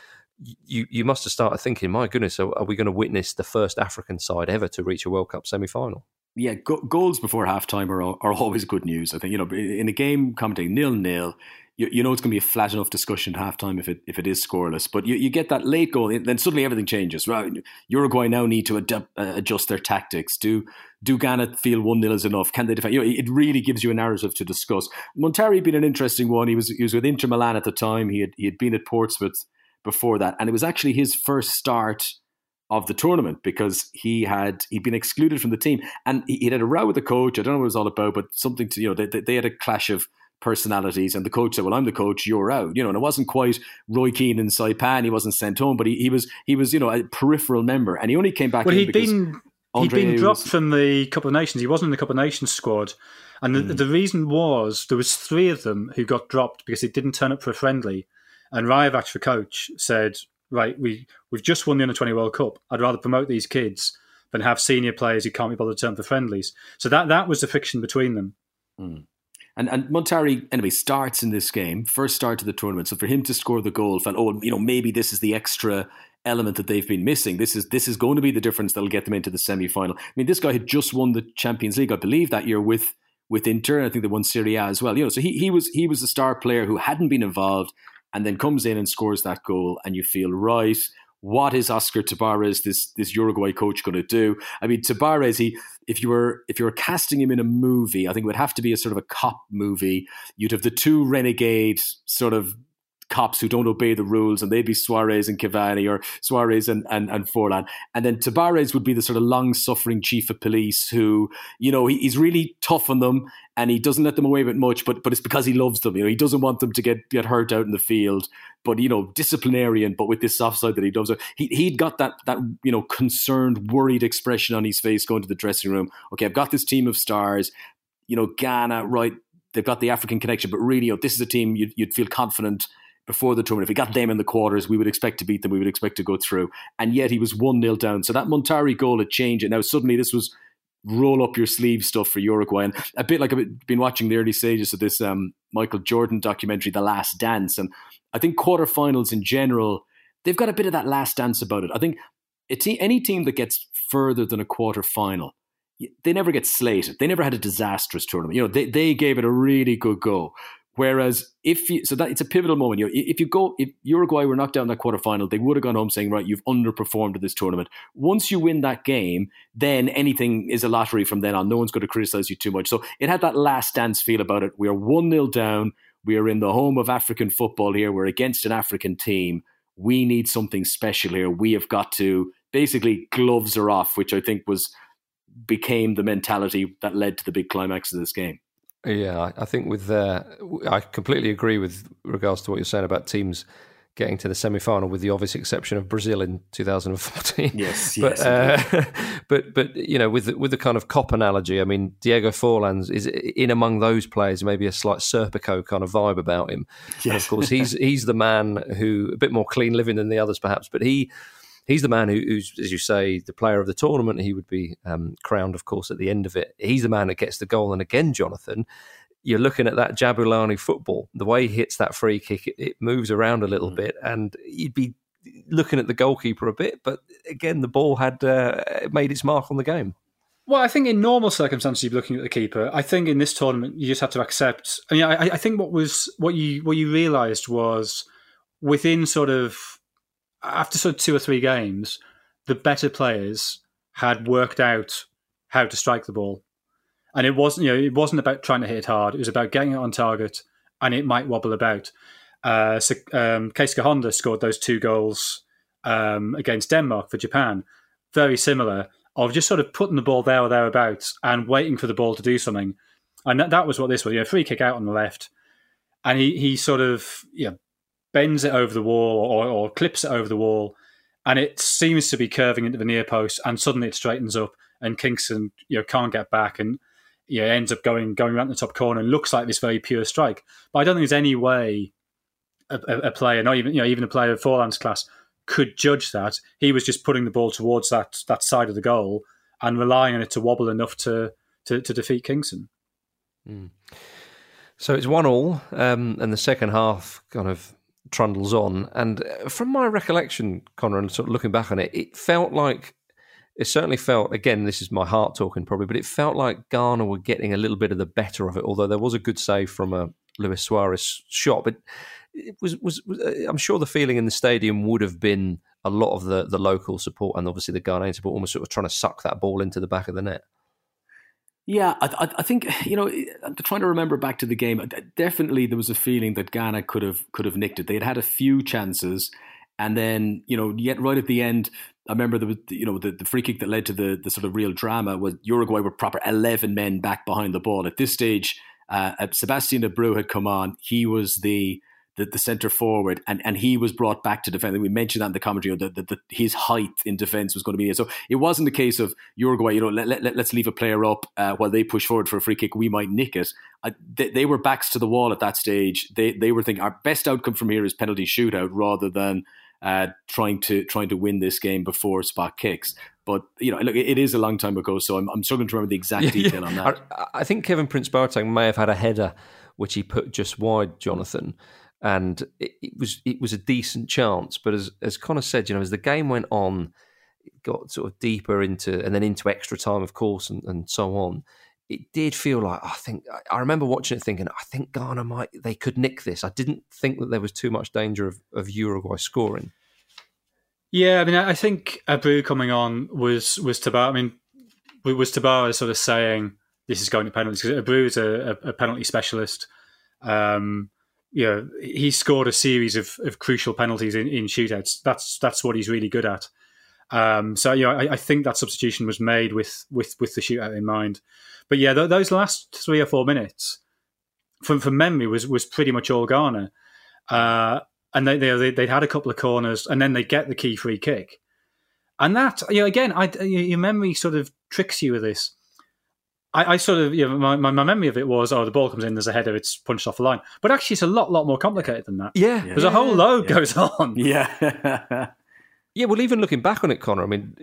you you must have started thinking, my goodness, are, are we going to witness the first African side ever to reach a World Cup semi-final? Yeah, go- goals before halftime are are always good news. I think, you know, in a game commentating nil nil, you, you know it's going to be a flat enough discussion at halftime if it if it is scoreless. But you, you get that late goal, then suddenly everything changes. Right, Uruguay now need to adapt, uh, adjust their tactics. Do do Ghana feel one nil is enough? Can they defend? You know, it really gives you a narrative to discuss. Montari had been an interesting one. He was he was with Inter Milan at the time. He had he had been at Portsmouth before that, and it was actually his first start of the tournament because he had he'd been excluded from the team, and he had a row with the coach. I don't know what it was all about, but something to, you know, they, they had a clash of personalities, and the coach said, well, I'm the coach, you're out, you know. And it wasn't quite Roy Keane in Saipan. He wasn't sent home, but he, he was he was you know, a peripheral member, and he only came back well in he'd because been Andre he'd been dropped was, from the Cup of Nations. He wasn't in the Cup of Nations squad, and the, mm. the reason was there was three of them who got dropped because they didn't turn up for a friendly, and Rajovac, the coach, said, right, we, we've just won the under twenty World Cup. I'd rather promote these kids than have senior players who can't be bothered to turn up for friendlies. So that that was the friction between them. Mm. And and Montari, anyway, starts in this game, first start to the tournament. So for him to score the goal, felt, oh, you know, maybe this is the extra element that they've been missing. This is this is going to be the difference that'll get them into the semi-final. I mean, this guy had just won the Champions League, I believe, that year with with Inter. I think they won Serie A as well. You know, so he he was he was a star player who hadn't been involved, and then comes in and scores that goal, and you feel, right, what is Oscar Tabarez, this this Uruguay coach, going to do? I mean, Tabarez, he if you were if you were casting him in a movie, I think it would have to be a sort of a cop movie. You'd have the two renegade sort of cops who don't obey the rules, and they'd be Suarez and Cavani, or Suarez and, and, and Forlan. And then Tabarez would be the sort of long-suffering chief of police who, you know, he, he's really tough on them, and he doesn't let them away with much, but but it's because he loves them. You know, he doesn't want them to get, get hurt out in the field, but, you know, disciplinarian, but with this soft side that he does. He, he'd got that, that, you know, concerned, worried expression on his face going to the dressing room. Okay, I've got this team of stars, you know, Ghana, right, they've got the African connection, but really, you know, this is a team you'd, you'd feel confident before the tournament. If we got them in the quarters, we would expect to beat them. We would expect to go through. And yet he was one nil down. So that Montari goal had changed it. Now suddenly this was roll up your sleeve stuff for Uruguay. And a bit like I've been watching the early stages of this um, Michael Jordan documentary, The Last Dance. And I think quarterfinals in general, they've got a bit of that last dance about it. I think a te- any team that gets further than a quarterfinal, they never get slated. They never had a disastrous tournament. You know, they, they gave it a really good go. Whereas if you, so that it's a pivotal moment. You know, if you go, if Uruguay were knocked out in that quarterfinal, they would have gone home saying, right, you've underperformed at this tournament. Once you win that game, then anything is a lottery from then on. No one's going to criticize you too much. So it had that last dance feel about it. We are one nil down. We are in the home of African football here. We're against an African team. We need something special here. We have got to, basically, gloves are off, which I think was, became the mentality that led to the big climax of this game. Yeah, I think with uh, I completely agree with regards to what you're saying about teams getting to the semi-final, with the obvious exception of Brazil in two thousand fourteen. Yes, but, yes. Uh, but but you know, with the, with the kind of cop analogy, I mean, Diego Forlan is in among those players, maybe a slight Serpico kind of vibe about him. Yes. And of course, he's he's the man who a bit more clean living than the others, perhaps, but he. He's the man who, who's, as you say, the player of the tournament. He would be um, crowned, of course, at the end of it. He's the man that gets the goal. And again, Jonathan, you're looking at that Jabulani football. The way he hits that free kick, it, it moves around a little mm. bit. And you'd be looking at the goalkeeper a bit. But again, the ball had uh, made its mark on the game. Well, I think in normal circumstances, you're looking at the keeper. I think in this tournament, you just have to accept. I mean, I, I think what was what you what you realised was within sort of. After sort of two or three games, the better players had worked out how to strike the ball, and it wasn't you know it wasn't about trying to hit it hard. It was about getting it on target, and it might wobble about. Uh, so um, Keisuke Honda scored those two goals um, against Denmark for Japan, very similar of just sort of putting the ball there or thereabouts and waiting for the ball to do something, and that, that was what this was. You know, free kick out on the left, and he he sort of you know, bends it over the wall or, or clips it over the wall, and it seems to be curving into the near post, and suddenly it straightens up, and Kingston you know can't get back, and you know, ends up going going around the top corner and looks like this very pure strike. But I don't think there's any way a, a, a player, not even you know even a player of Forlan's class, could judge that. He was just putting the ball towards that that side of the goal and relying on it to wobble enough to to, to defeat Kingston. Mm. So it's one all, um, and the second half kind of trundles on. And from my recollection, Conor, and sort of looking back on it, it felt like, it certainly felt, again, this is my heart talking probably, but it felt like Ghana were getting a little bit of the better of it, although there was a good save from a Luis Suarez shot. But it was, was, was I'm sure the feeling in the stadium would have been a lot of the, the local support and obviously the Ghanaian support almost sort of trying to suck that ball into the back of the net. Yeah, I, I think, you know, I'm trying to remember back to the game. Definitely there was a feeling that Ghana could have could have nicked it. They had had a few chances, and then, you know, yet right at the end, I remember there was, you know, the, the free kick that led to the, the sort of real drama was Uruguay were proper eleven men back behind the ball. At this stage, uh, Sebastian Abreu had come on. He was the the, the centre forward, and, and he was brought back to defence. We mentioned that in the commentary, that, that, that his height in defence was going to be. So it wasn't a case of Uruguay, you know, let, let, let's leave a player up uh, while they push forward for a free kick, we might nick it. Uh, they, they were backs to the wall at that stage. They they were thinking our best outcome from here is penalty shootout rather than uh, trying to trying to win this game before spot kicks. But, you know, look, it is a long time ago, so I'm, I'm struggling to remember the exact detail yeah, yeah. on that. I, I think Kevin Prince Boateng may have had a header which he put just wide, Jonathan. And it, it was it was a decent chance, but as as Conor said, you know, as the game went on, it got sort of deeper into and then into extra time, of course, and, and so on. It did feel like I think I remember watching it, thinking I think Ghana might they could nick this. I didn't think that there was too much danger of, of Uruguay scoring. Yeah, I mean, I think Abreu coming on was was Tabara. I mean, was Tabara sort of saying this is going to penalties because Abreu is a, a, a penalty specialist. Um, You know, he scored a series of, of crucial penalties in, in shootouts. That's that's what he's really good at. Um, so, you know, I, I think that substitution was made with with, with the shootout in mind. But yeah, th- those last three or four minutes, from from memory, was was pretty much all Ghana. Uh, and they, they they'd had a couple of corners, and then they get the key free kick. And that, you know, again, I, your memory sort of tricks you with this. I, I sort of, you know, my, my, my memory of it was, oh, the ball comes in, there's a header, it's punched off the line. But actually, it's a lot, lot more complicated than that. Yeah. There's a whole load yeah. goes on. Yeah. yeah, well, even looking back on it, Conor, I mean,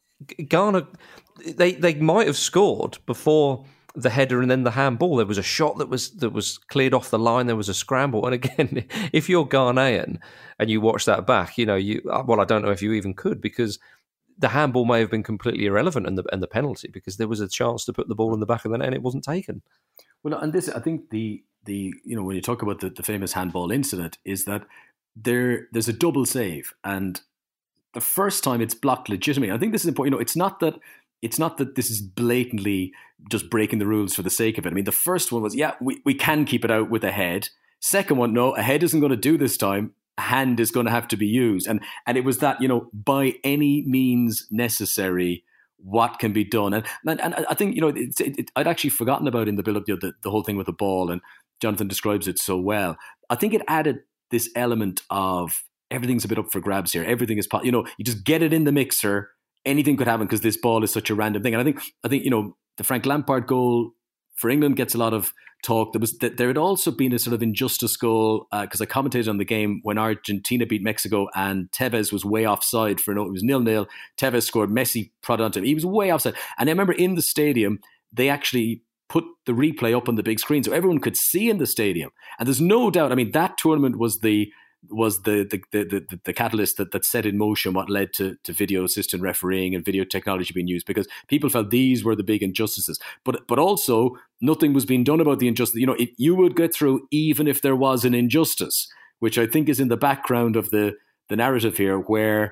Ghana, they, they might have scored before the header and then the handball. There was a shot that was that was cleared off the line, there was a scramble. And again, if you're Ghanaian and you watch that back, you know, you well, I don't know if you even could, because the handball may have been completely irrelevant and the and the penalty, because there was a chance to put the ball in the back of the net and it wasn't taken. Well, and this, I think the the you know, when you talk about the, the famous handball incident, is that there there's a double save, and the first time it's blocked legitimately. I think this is important. You know, it's not that it's not that this is blatantly just breaking the rules for the sake of it. I mean, the first one was, yeah, we, we can keep it out with a head. Second one, no, a head isn't going to do this time. Hand is going to have to be used, and and it was that, you know, by any means necessary, what can be done, and and, and I think, you know, it, it, it, I'd actually forgotten about in the build up, you know, the, the whole thing with the ball, and Jonathan describes it so well. I think it added this element of everything's a bit up for grabs here. Everything is, you know, you just get it in the mixer. Anything could happen because this ball is such a random thing, and I think I think you know, the Frank Lampard goal for England gets a lot of talk. There was there had also been a sort of injustice goal, because uh, I commentated on the game when Argentina beat Mexico and Tevez was way offside for no, it was nil-nil. Tevez scored, Messi prodded onto him. He was way offside. And I remember in the stadium, they actually put the replay up on the big screen so everyone could see in the stadium. And there's no doubt, I mean, that tournament was the was the the the, the, the catalyst that, that set in motion what led to, to video assistant refereeing and video technology being used, because people felt these were the big injustices. But but also, nothing was being done about the injustice. You know, it, you would get through even if there was an injustice, which I think is in the background of the, the narrative here, where,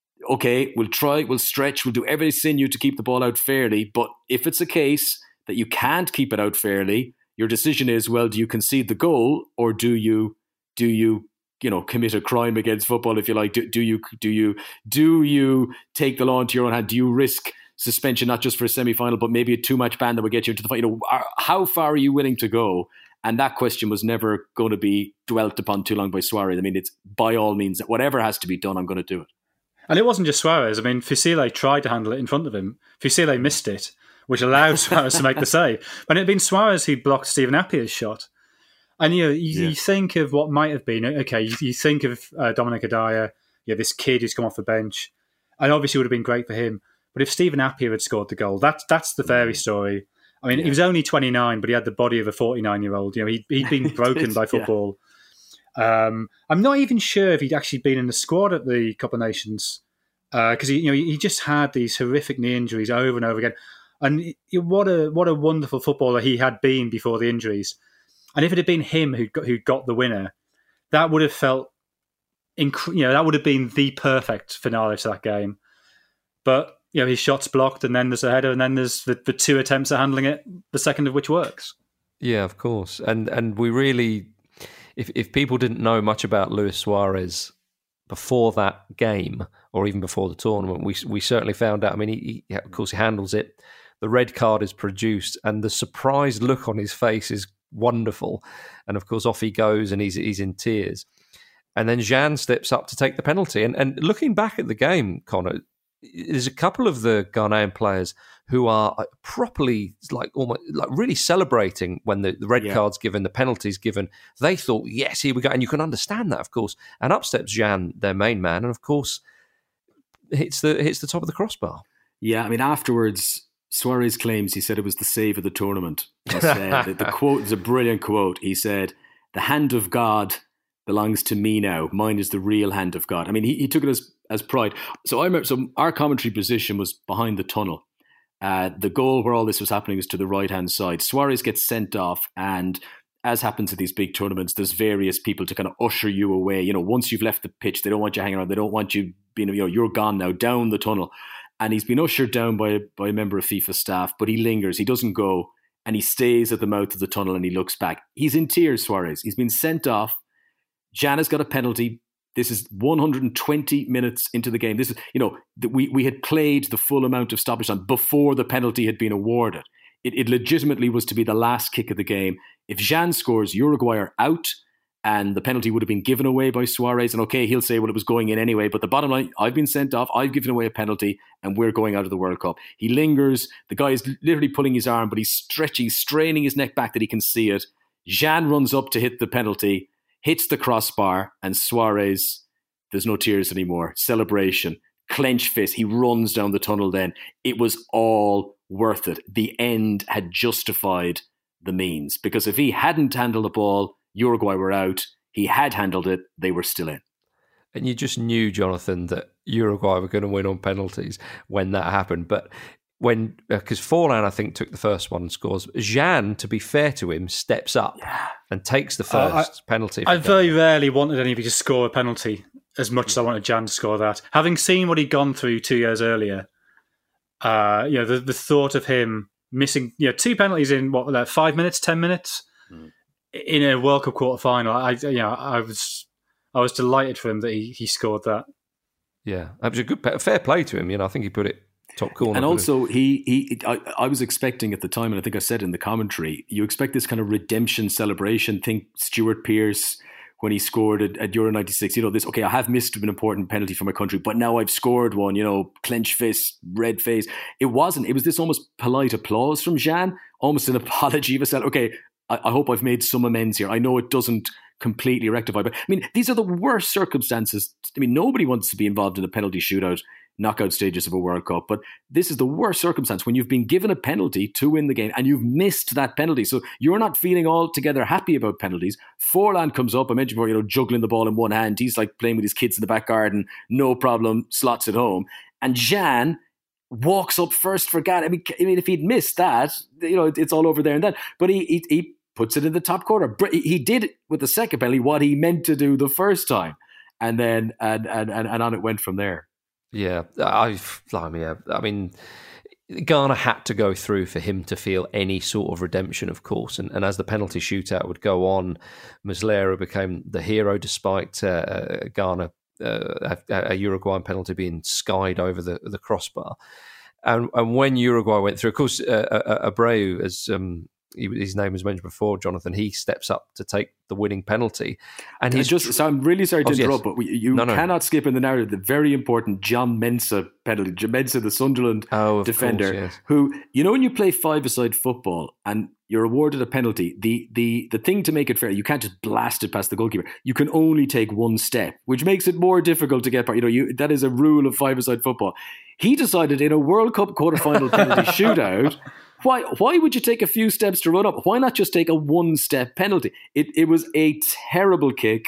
okay, we'll try, we'll stretch, we'll do everything in you to keep the ball out fairly, but if it's a case that you can't keep it out fairly, your decision is, well, do you concede the goal, or do you do you you know, commit a crime against football, if you like? Do, do you do you do you take the law into your own hand? Do you risk suspension not just for a semi-final, but maybe a two-match ban that would get you into the final? You know, are, how far are you willing to go? And that question was never going to be dwelt upon too long by Suarez. I mean, it's by all means that whatever has to be done, I'm going to do it. And it wasn't just Suarez. I mean, Fusile tried to handle it in front of him. Fusile missed it, which allowed Suarez to make the save. But it had been Suarez who blocked Stephen Appier's shot. And, you know, you, yeah. you think of what might have been, okay, you, you think of uh, Dominic Adaya, yeah, this kid who's come off the bench, and obviously it would have been great for him. But if Stephen Appier had scored the goal, that's that's the fairy story. I mean, yeah. he was only twenty-nine, but he had the body of a forty-nine-year-old. You know, he, he'd been broken by football. Um, I'm not even sure if he'd actually been in the squad at the Cup of Nations because uh, he, you know, he just had these horrific knee injuries over and over again. And he, what a what a wonderful footballer he had been before the injuries. And if it had been him who got, who got the winner, that would have felt, inc- you know, that would have been the perfect finale to that game. But you know, his shot's blocked, and then there's a header, and then there's the, the two attempts at handling it, the second of which works. Yeah, of course. And and we really, if if people didn't know much about Luis Suarez before that game, or even before the tournament, we we certainly found out. I mean, he, he of course he handles it. The red card is produced, and the surprised look on his face is wonderful. And of course, off he goes, and he's he's in tears. And then Jean steps up to take the penalty. And and looking back at the game, Connor, there's a couple of the Ghanaian players who are properly, like almost like really celebrating when the, the red yeah. card's given, the penalty's given. They thought, yes, here we go. And you can understand that, of course. And up steps Jean, their main man, and of course hits the hits the top of the crossbar. Yeah, I mean, afterwards, Suarez claims he said it was the save of the tournament. He said the, the quote is a brilliant quote. He said, "The hand of God belongs to me now. Mine is the real hand of God." I mean, he, he took it as as pride. So I remember. So our commentary position was behind the tunnel. Uh, the goal where all this was happening was to the right hand side. Suarez gets sent off, and as happens at these big tournaments, there's various people to kind of usher you away. You know, once you've left the pitch, they don't want you hanging around. They don't want you being, you know, you're gone now, down the tunnel. And he's been ushered down by a, by a member of FIFA staff, but he lingers. He doesn't go, and he stays at the mouth of the tunnel, and he looks back. He's in tears, Suarez. He's been sent off. Jean has got a penalty. This is one hundred twenty minutes into the game. This is, you know, we, we had played the full amount of stoppage time before the penalty had been awarded. It, it legitimately was to be the last kick of the game. If Jean scores, Uruguay are out, and the penalty would have been given away by Suarez. And okay, he'll say, well, it was going in anyway. But the bottom line, I've been sent off, I've given away a penalty, and we're going out of the World Cup. He lingers. The guy is literally pulling his arm, but he's stretching, straining his neck back that he can see it. Jean runs up to hit the penalty, hits the crossbar, and Suarez, there's no tears anymore. Celebration, clenched fist. He runs down the tunnel then. It was all worth it. The end had justified the means. Because if he hadn't handled the ball, Uruguay were out. He had handled it. They were still in. And you just knew, Jonathan, that Uruguay were going to win on penalties when that happened. But when, because Forlan, I think, took the first one and scores. Jean, to be fair to him, steps up yeah. and takes the first uh, I, penalty. I very rarely wanted anybody to score a penalty as much as I wanted Jean to score that. Having seen what he'd gone through two years earlier, uh, you know, the, the thought of him missing, you know, two penalties in what, like five minutes, ten minutes mm. in a World Cup quarter final. I, you know, I was, I was delighted for him that he, he scored that. Yeah, it was a good, fair play to him. You know, I think he put it top corner. And also, he, he, I, I was expecting at the time, and I think I said in the commentary, you expect this kind of redemption celebration. Think Stuart Pearce when he scored at, at Euro ninety-six, you know, this, okay, I have missed an important penalty for my country, but now I've scored one, you know, clenched fist, red face. It wasn't. It was this almost polite applause from Jean, almost an apology of a okay, I, I hope I've made some amends here. I know it doesn't completely rectify, but I mean, these are the worst circumstances. I mean, nobody wants to be involved in a penalty shootout, knockout stages of a World Cup, but this is the worst circumstance when you've been given a penalty to win the game and you've missed that penalty. So you're not feeling altogether happy about penalties. Forlan comes up, I mentioned before, you know, juggling the ball in one hand. He's like playing with his kids in the back garden, no problem, slots it home. And Jean walks up first for Ghana. I mean, I mean, if he'd missed that, you know, it's all over there and then. But he he, he puts it in the top corner. He did with the second penalty what he meant to do the first time. And then, and and, and on it went from there. Yeah, I, I mean, Ghana had to go through for him to feel any sort of redemption, of course. And, and as the penalty shootout would go on, Muslera became the hero despite uh, Ghana, uh, a, a Uruguayan penalty being skied over the, the crossbar. And, and when Uruguay went through, of course, uh, uh, Abreu, as um, he, his name was mentioned before, Jonathan, he steps up to take the winning penalty. And he's just, so I'm really sorry to oh, interrupt, yes. but we, you no, no. cannot skip in the narrative the very important John Mensah penalty. John Mensah, the Sunderland oh, defender, course, yes. who, you know, when you play five-a-side football and you're awarded a penalty, the, the, the thing to make it fair, you can't just blast it past the goalkeeper. You can only take one step, which makes it more difficult to get by. You know, you, that is a rule of five-a-side football. He decided in a World Cup quarter-final penalty shootout, Why why would you take a few steps to run up? Why not just take a one-step penalty? It it was a terrible kick.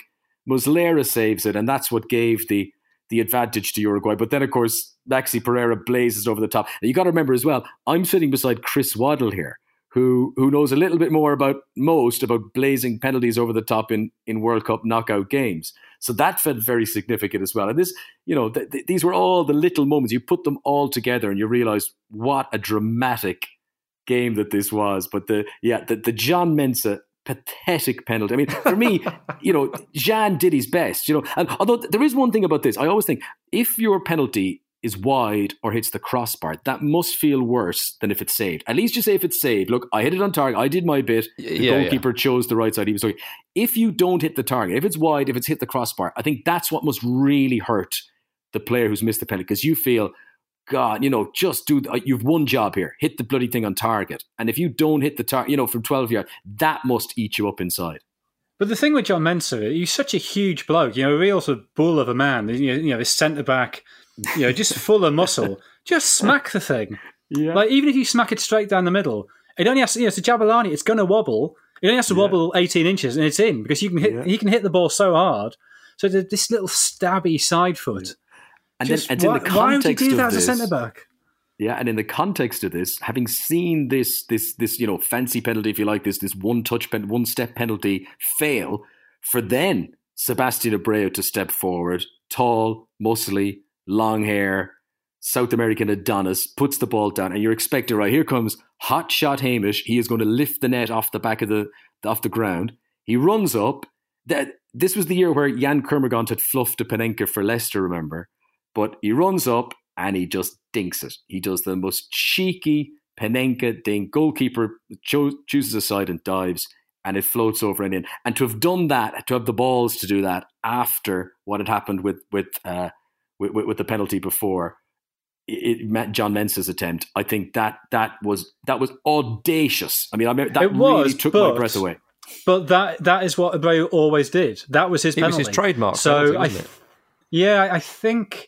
Muslera saves it, and that's what gave the the advantage to Uruguay. But then, of course, Maxi Pereira blazes over the top. And you got to remember as well, I'm sitting beside Chris Waddle here, who who knows a little bit more about most about blazing penalties over the top in, in World Cup knockout games. So that felt very significant as well. And this, you know, th- th- these were all the little moments. You put them all together and you realize what a dramatic game that this was. But the yeah, the, the John Mensah pathetic penalty. I mean, for me, you know, Jan did his best, you know. And although there is one thing about this, I always think if your penalty is wide or hits the crossbar, that must feel worse than if it's saved. At least you say if it's saved. Look, I hit it on target. I did my bit. The yeah, goalkeeper yeah. chose the right side. He was talking. If you don't hit the target, if it's wide, if it's hit the crossbar, I think that's what must really hurt the player who's missed the penalty, because you feel, God, you know, just do, you've one job here, hit the bloody thing on target. And if you don't hit the target, you know, from twelve yards, that must eat you up inside. But the thing with John Mensah, he's such a huge bloke, you know, a real sort of bull of a man, you know, you know this centre-back, you know, just full of muscle. Just smack the thing. Yeah. Like, even if you smack it straight down the middle, it only has to, you know, it's a Jabulani, it's going to wobble. It only has to yeah. wobble eighteen inches and it's in, because you can hit, yeah. he can hit the ball so hard. So this little stabby side foot. Yeah. And Just, then, and why, in the context why would you do that of this, as a centre-back? Yeah, and in the context of this, having seen this, this, this, you know, fancy penalty, if you like, this, this one-touch, pen, one-step penalty fail, for then Sebastian Abreu to step forward, tall, muscly, long hair, South American Adonis, puts the ball down, and you're expecting, right, here comes hot shot Hamish. He is going to lift the net off the back of the off the ground. He runs up. That this was the year where Jan Kermorgant had fluffed a Panenka for Leicester, remember? But he runs up and he just dinks it. He does the most cheeky Panenka dink. Goalkeeper cho- chooses a side and dives, and it floats over and in. And to have done that, to have the balls to do that after what had happened with with uh, with, with the penalty before, it, it, John Mensah's attempt, I think that that was that was audacious. I mean, I mean that it was, really took but, my breath away. But that that is what Abreu always did. That was his it penalty. It was his trademark. So penalty, I, wasn't it? yeah, I think.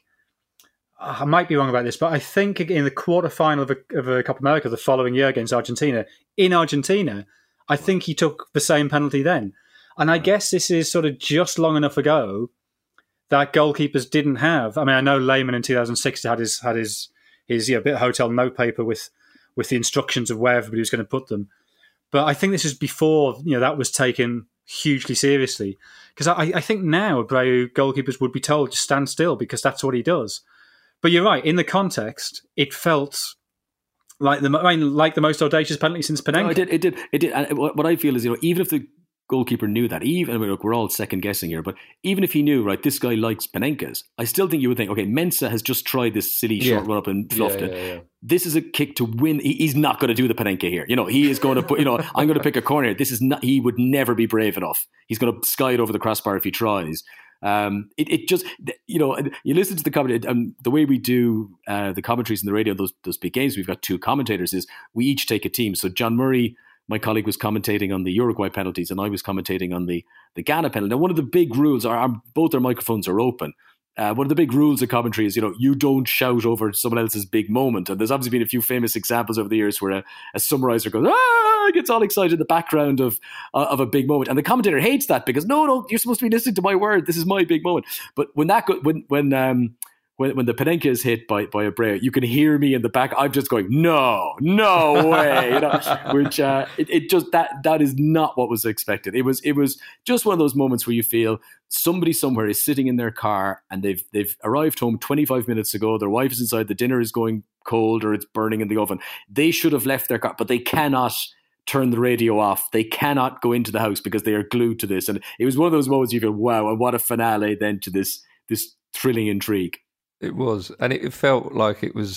I might be wrong about this, but I think in the quarterfinal of a, of a Copa America the following year against Argentina, in Argentina, I think he took the same penalty then. And I guess this is sort of just long enough ago that goalkeepers didn't have. I mean, I know Lehmann in two thousand six had his had his his you know, bit of hotel notepaper with with the instructions of where everybody was going to put them. But I think this is before you know that was taken hugely seriously. Because I, I think now Abreu goalkeepers would be told to stand still because that's what he does. But you're right. In the context, it felt like the I mean, like the most audacious penalty since Panenka. No, it did. It did. It did. And what I feel is, you know, even if the goalkeeper knew that, even I mean, look, we're all second guessing here, but even if he knew, right, this guy likes Panenkas, I still think you would think, okay, Mensah has just tried this silly yeah. short run up and fluffed yeah, it. Yeah, yeah. This is a kick to win. He, he's not going to do the Panenka here. You know, he is going to put. You know, I'm going to pick a corner here. This is not. He would never be brave enough. He's going to sky it over the crossbar if he tries. Um, it, it just, you know, you listen to the commentary, um, the way we do uh, the commentaries in the radio, those those big games, we've got two commentators, is we each take a team. So John Murray, my colleague, was commentating on the Uruguay penalties and I was commentating on the, the Ghana penalty. Now, one of the big rules, are our, both our microphones are open. Uh, one of the big rules of commentary is, you know, you don't shout over someone else's big moment. And there's obviously been a few famous examples over the years where a, a summariser goes, ah, gets all excited in the background of uh, of a big moment. And the commentator hates that because, no, no, you're supposed to be listening to my word. This is my big moment. But when that go, when when um when when the Panenka is hit by by Abreu, you can hear me in the back. I'm just going, no, no way. You know, which uh, it, it just that that is not what was expected. It was it was just one of those moments where you feel somebody somewhere is sitting in their car and they've they've arrived home twenty-five minutes ago. Their wife is inside. The dinner is going cold or it's burning in the oven. They should have left their car, but they cannot turn the radio off. They cannot go into the house because they are glued to this. And it was one of those moments you go, wow, and what a finale then to this this thrilling intrigue. It was, and it felt like it was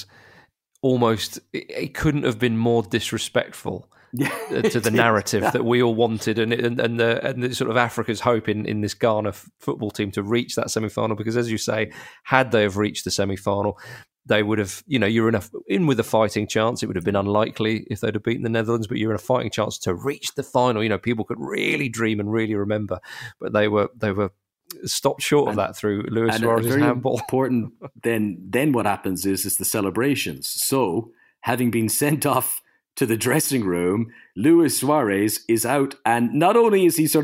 almost, it, it couldn't have been more disrespectful yeah, to the narrative yeah. that we all wanted, and and, and the and the sort of Africa's hope in, in this Ghana f- football team to reach that semi-final, because as you say, had they have reached the semi-final, they would have, you know, you're in, a, in with a fighting chance. It would have been unlikely if they'd have beaten the Netherlands, but you're in a fighting chance to reach the final. You know, people could really dream and really remember, but they were they were stopped short and, of that through Luis and Suarez's very handball. Important. Then, then what happens is is the celebrations. So, having been sent off to the dressing room, Luis Suarez is out, and not only is he sort of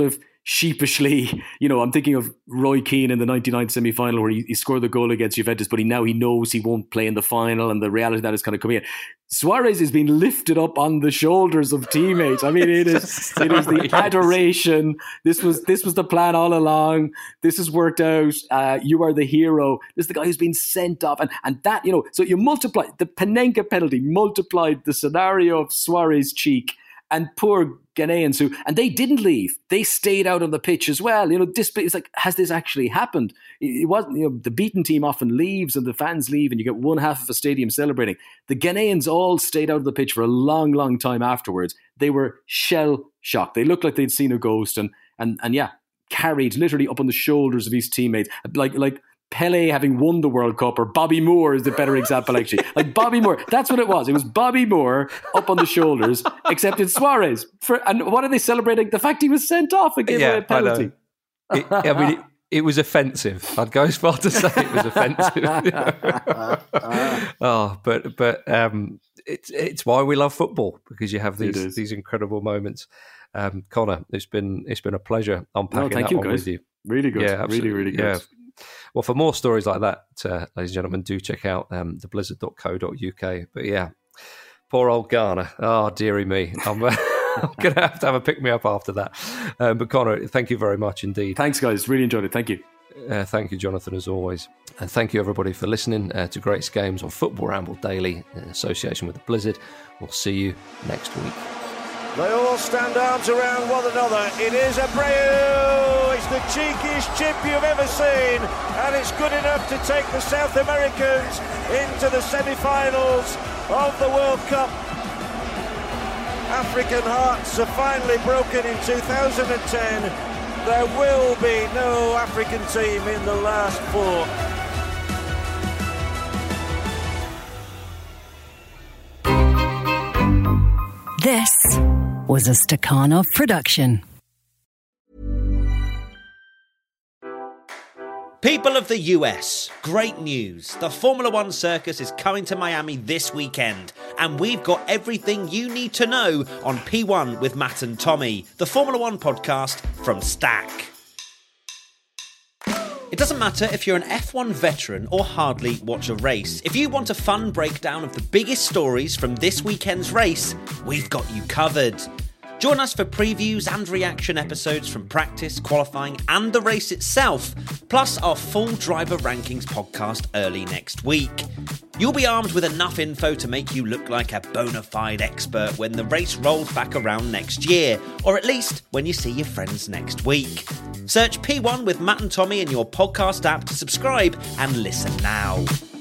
sheepishly, you know, I'm thinking of Roy Keane in the ninety-nine semi-final where he, he scored the goal against Juventus, but he now he knows he won't play in the final, and the reality of that is kind of coming in. Suarez is being lifted up on the shoulders of teammates. I mean, it is it is the adoration. This was this was the plan all along. This has worked out. Uh, you are the hero. This is the guy who's been sent off, and and that, you know, so you multiply the Panenka penalty, multiplied the scenario of Suarez cheek. And poor Ghanaians who, and they didn't leave. They stayed out on the pitch as well. You know, this, it's like, has this actually happened? It wasn't, you know, the beaten team often leaves and the fans leave and you get one half of a stadium celebrating. The Ghanaians all stayed out of the pitch for a long, long time afterwards. They were shell shocked. They looked like they'd seen a ghost and, and, and yeah, carried literally up on the shoulders of his teammates. Like, like, Pele having won the World Cup, or Bobby Moore is the better example, actually. Like Bobby Moore, that's what it was. It was Bobby Moore up on the shoulders, except it's Suarez. For, and what are they celebrating? The fact he was sent off and gave yeah, away a penalty. I, it, I mean, it, it was offensive. I'd go as far to say it was offensive. oh, but but um, it's it's why we love football, because you have these these incredible moments. Um, Connor, it's been it's been a pleasure unpacking no, thank that you, one guys. with you. Really good. Yeah, really, really good. Yeah. Well, for more stories like that, uh, ladies and gentlemen, do check out um, the blizzard dot co dot uk. But yeah, poor old Ghana. Oh, dearie me. I'm, uh, I'm going to have to have a pick-me-up after that. Um, but Connor, thank you very much indeed. Thanks, guys. Really enjoyed it. Thank you. Uh, thank you, Jonathan, as always. And thank you, everybody, for listening uh, to Greatest Games on Football Ramble Daily in association with the Blizzard. We'll see you next week. They all stand arms around one another. It is Abreu. It's the cheekiest chip you've ever seen. And it's good enough to take the South Americans into the semi-finals of the World Cup. African hearts are finally broken in two thousand ten. There will be no African team in the last four. This was a Stakhanov production. People of the U S, great news. The Formula One circus is coming to Miami this weekend, and we've got everything you need to know on P one with Matt and Tommy, the Formula One podcast from Stack. It doesn't matter if you're an F one veteran or hardly watch a race. If you want a fun breakdown of the biggest stories from this weekend's race, we've got you covered. Join us for previews and reaction episodes from practice, qualifying and the race itself, plus our full driver rankings podcast early next week. You'll be armed with enough info to make you look like a bona fide expert when the race rolls back around next year, or at least when you see your friends next week. Search P one with Matt and Tommy in your podcast app to subscribe and listen now.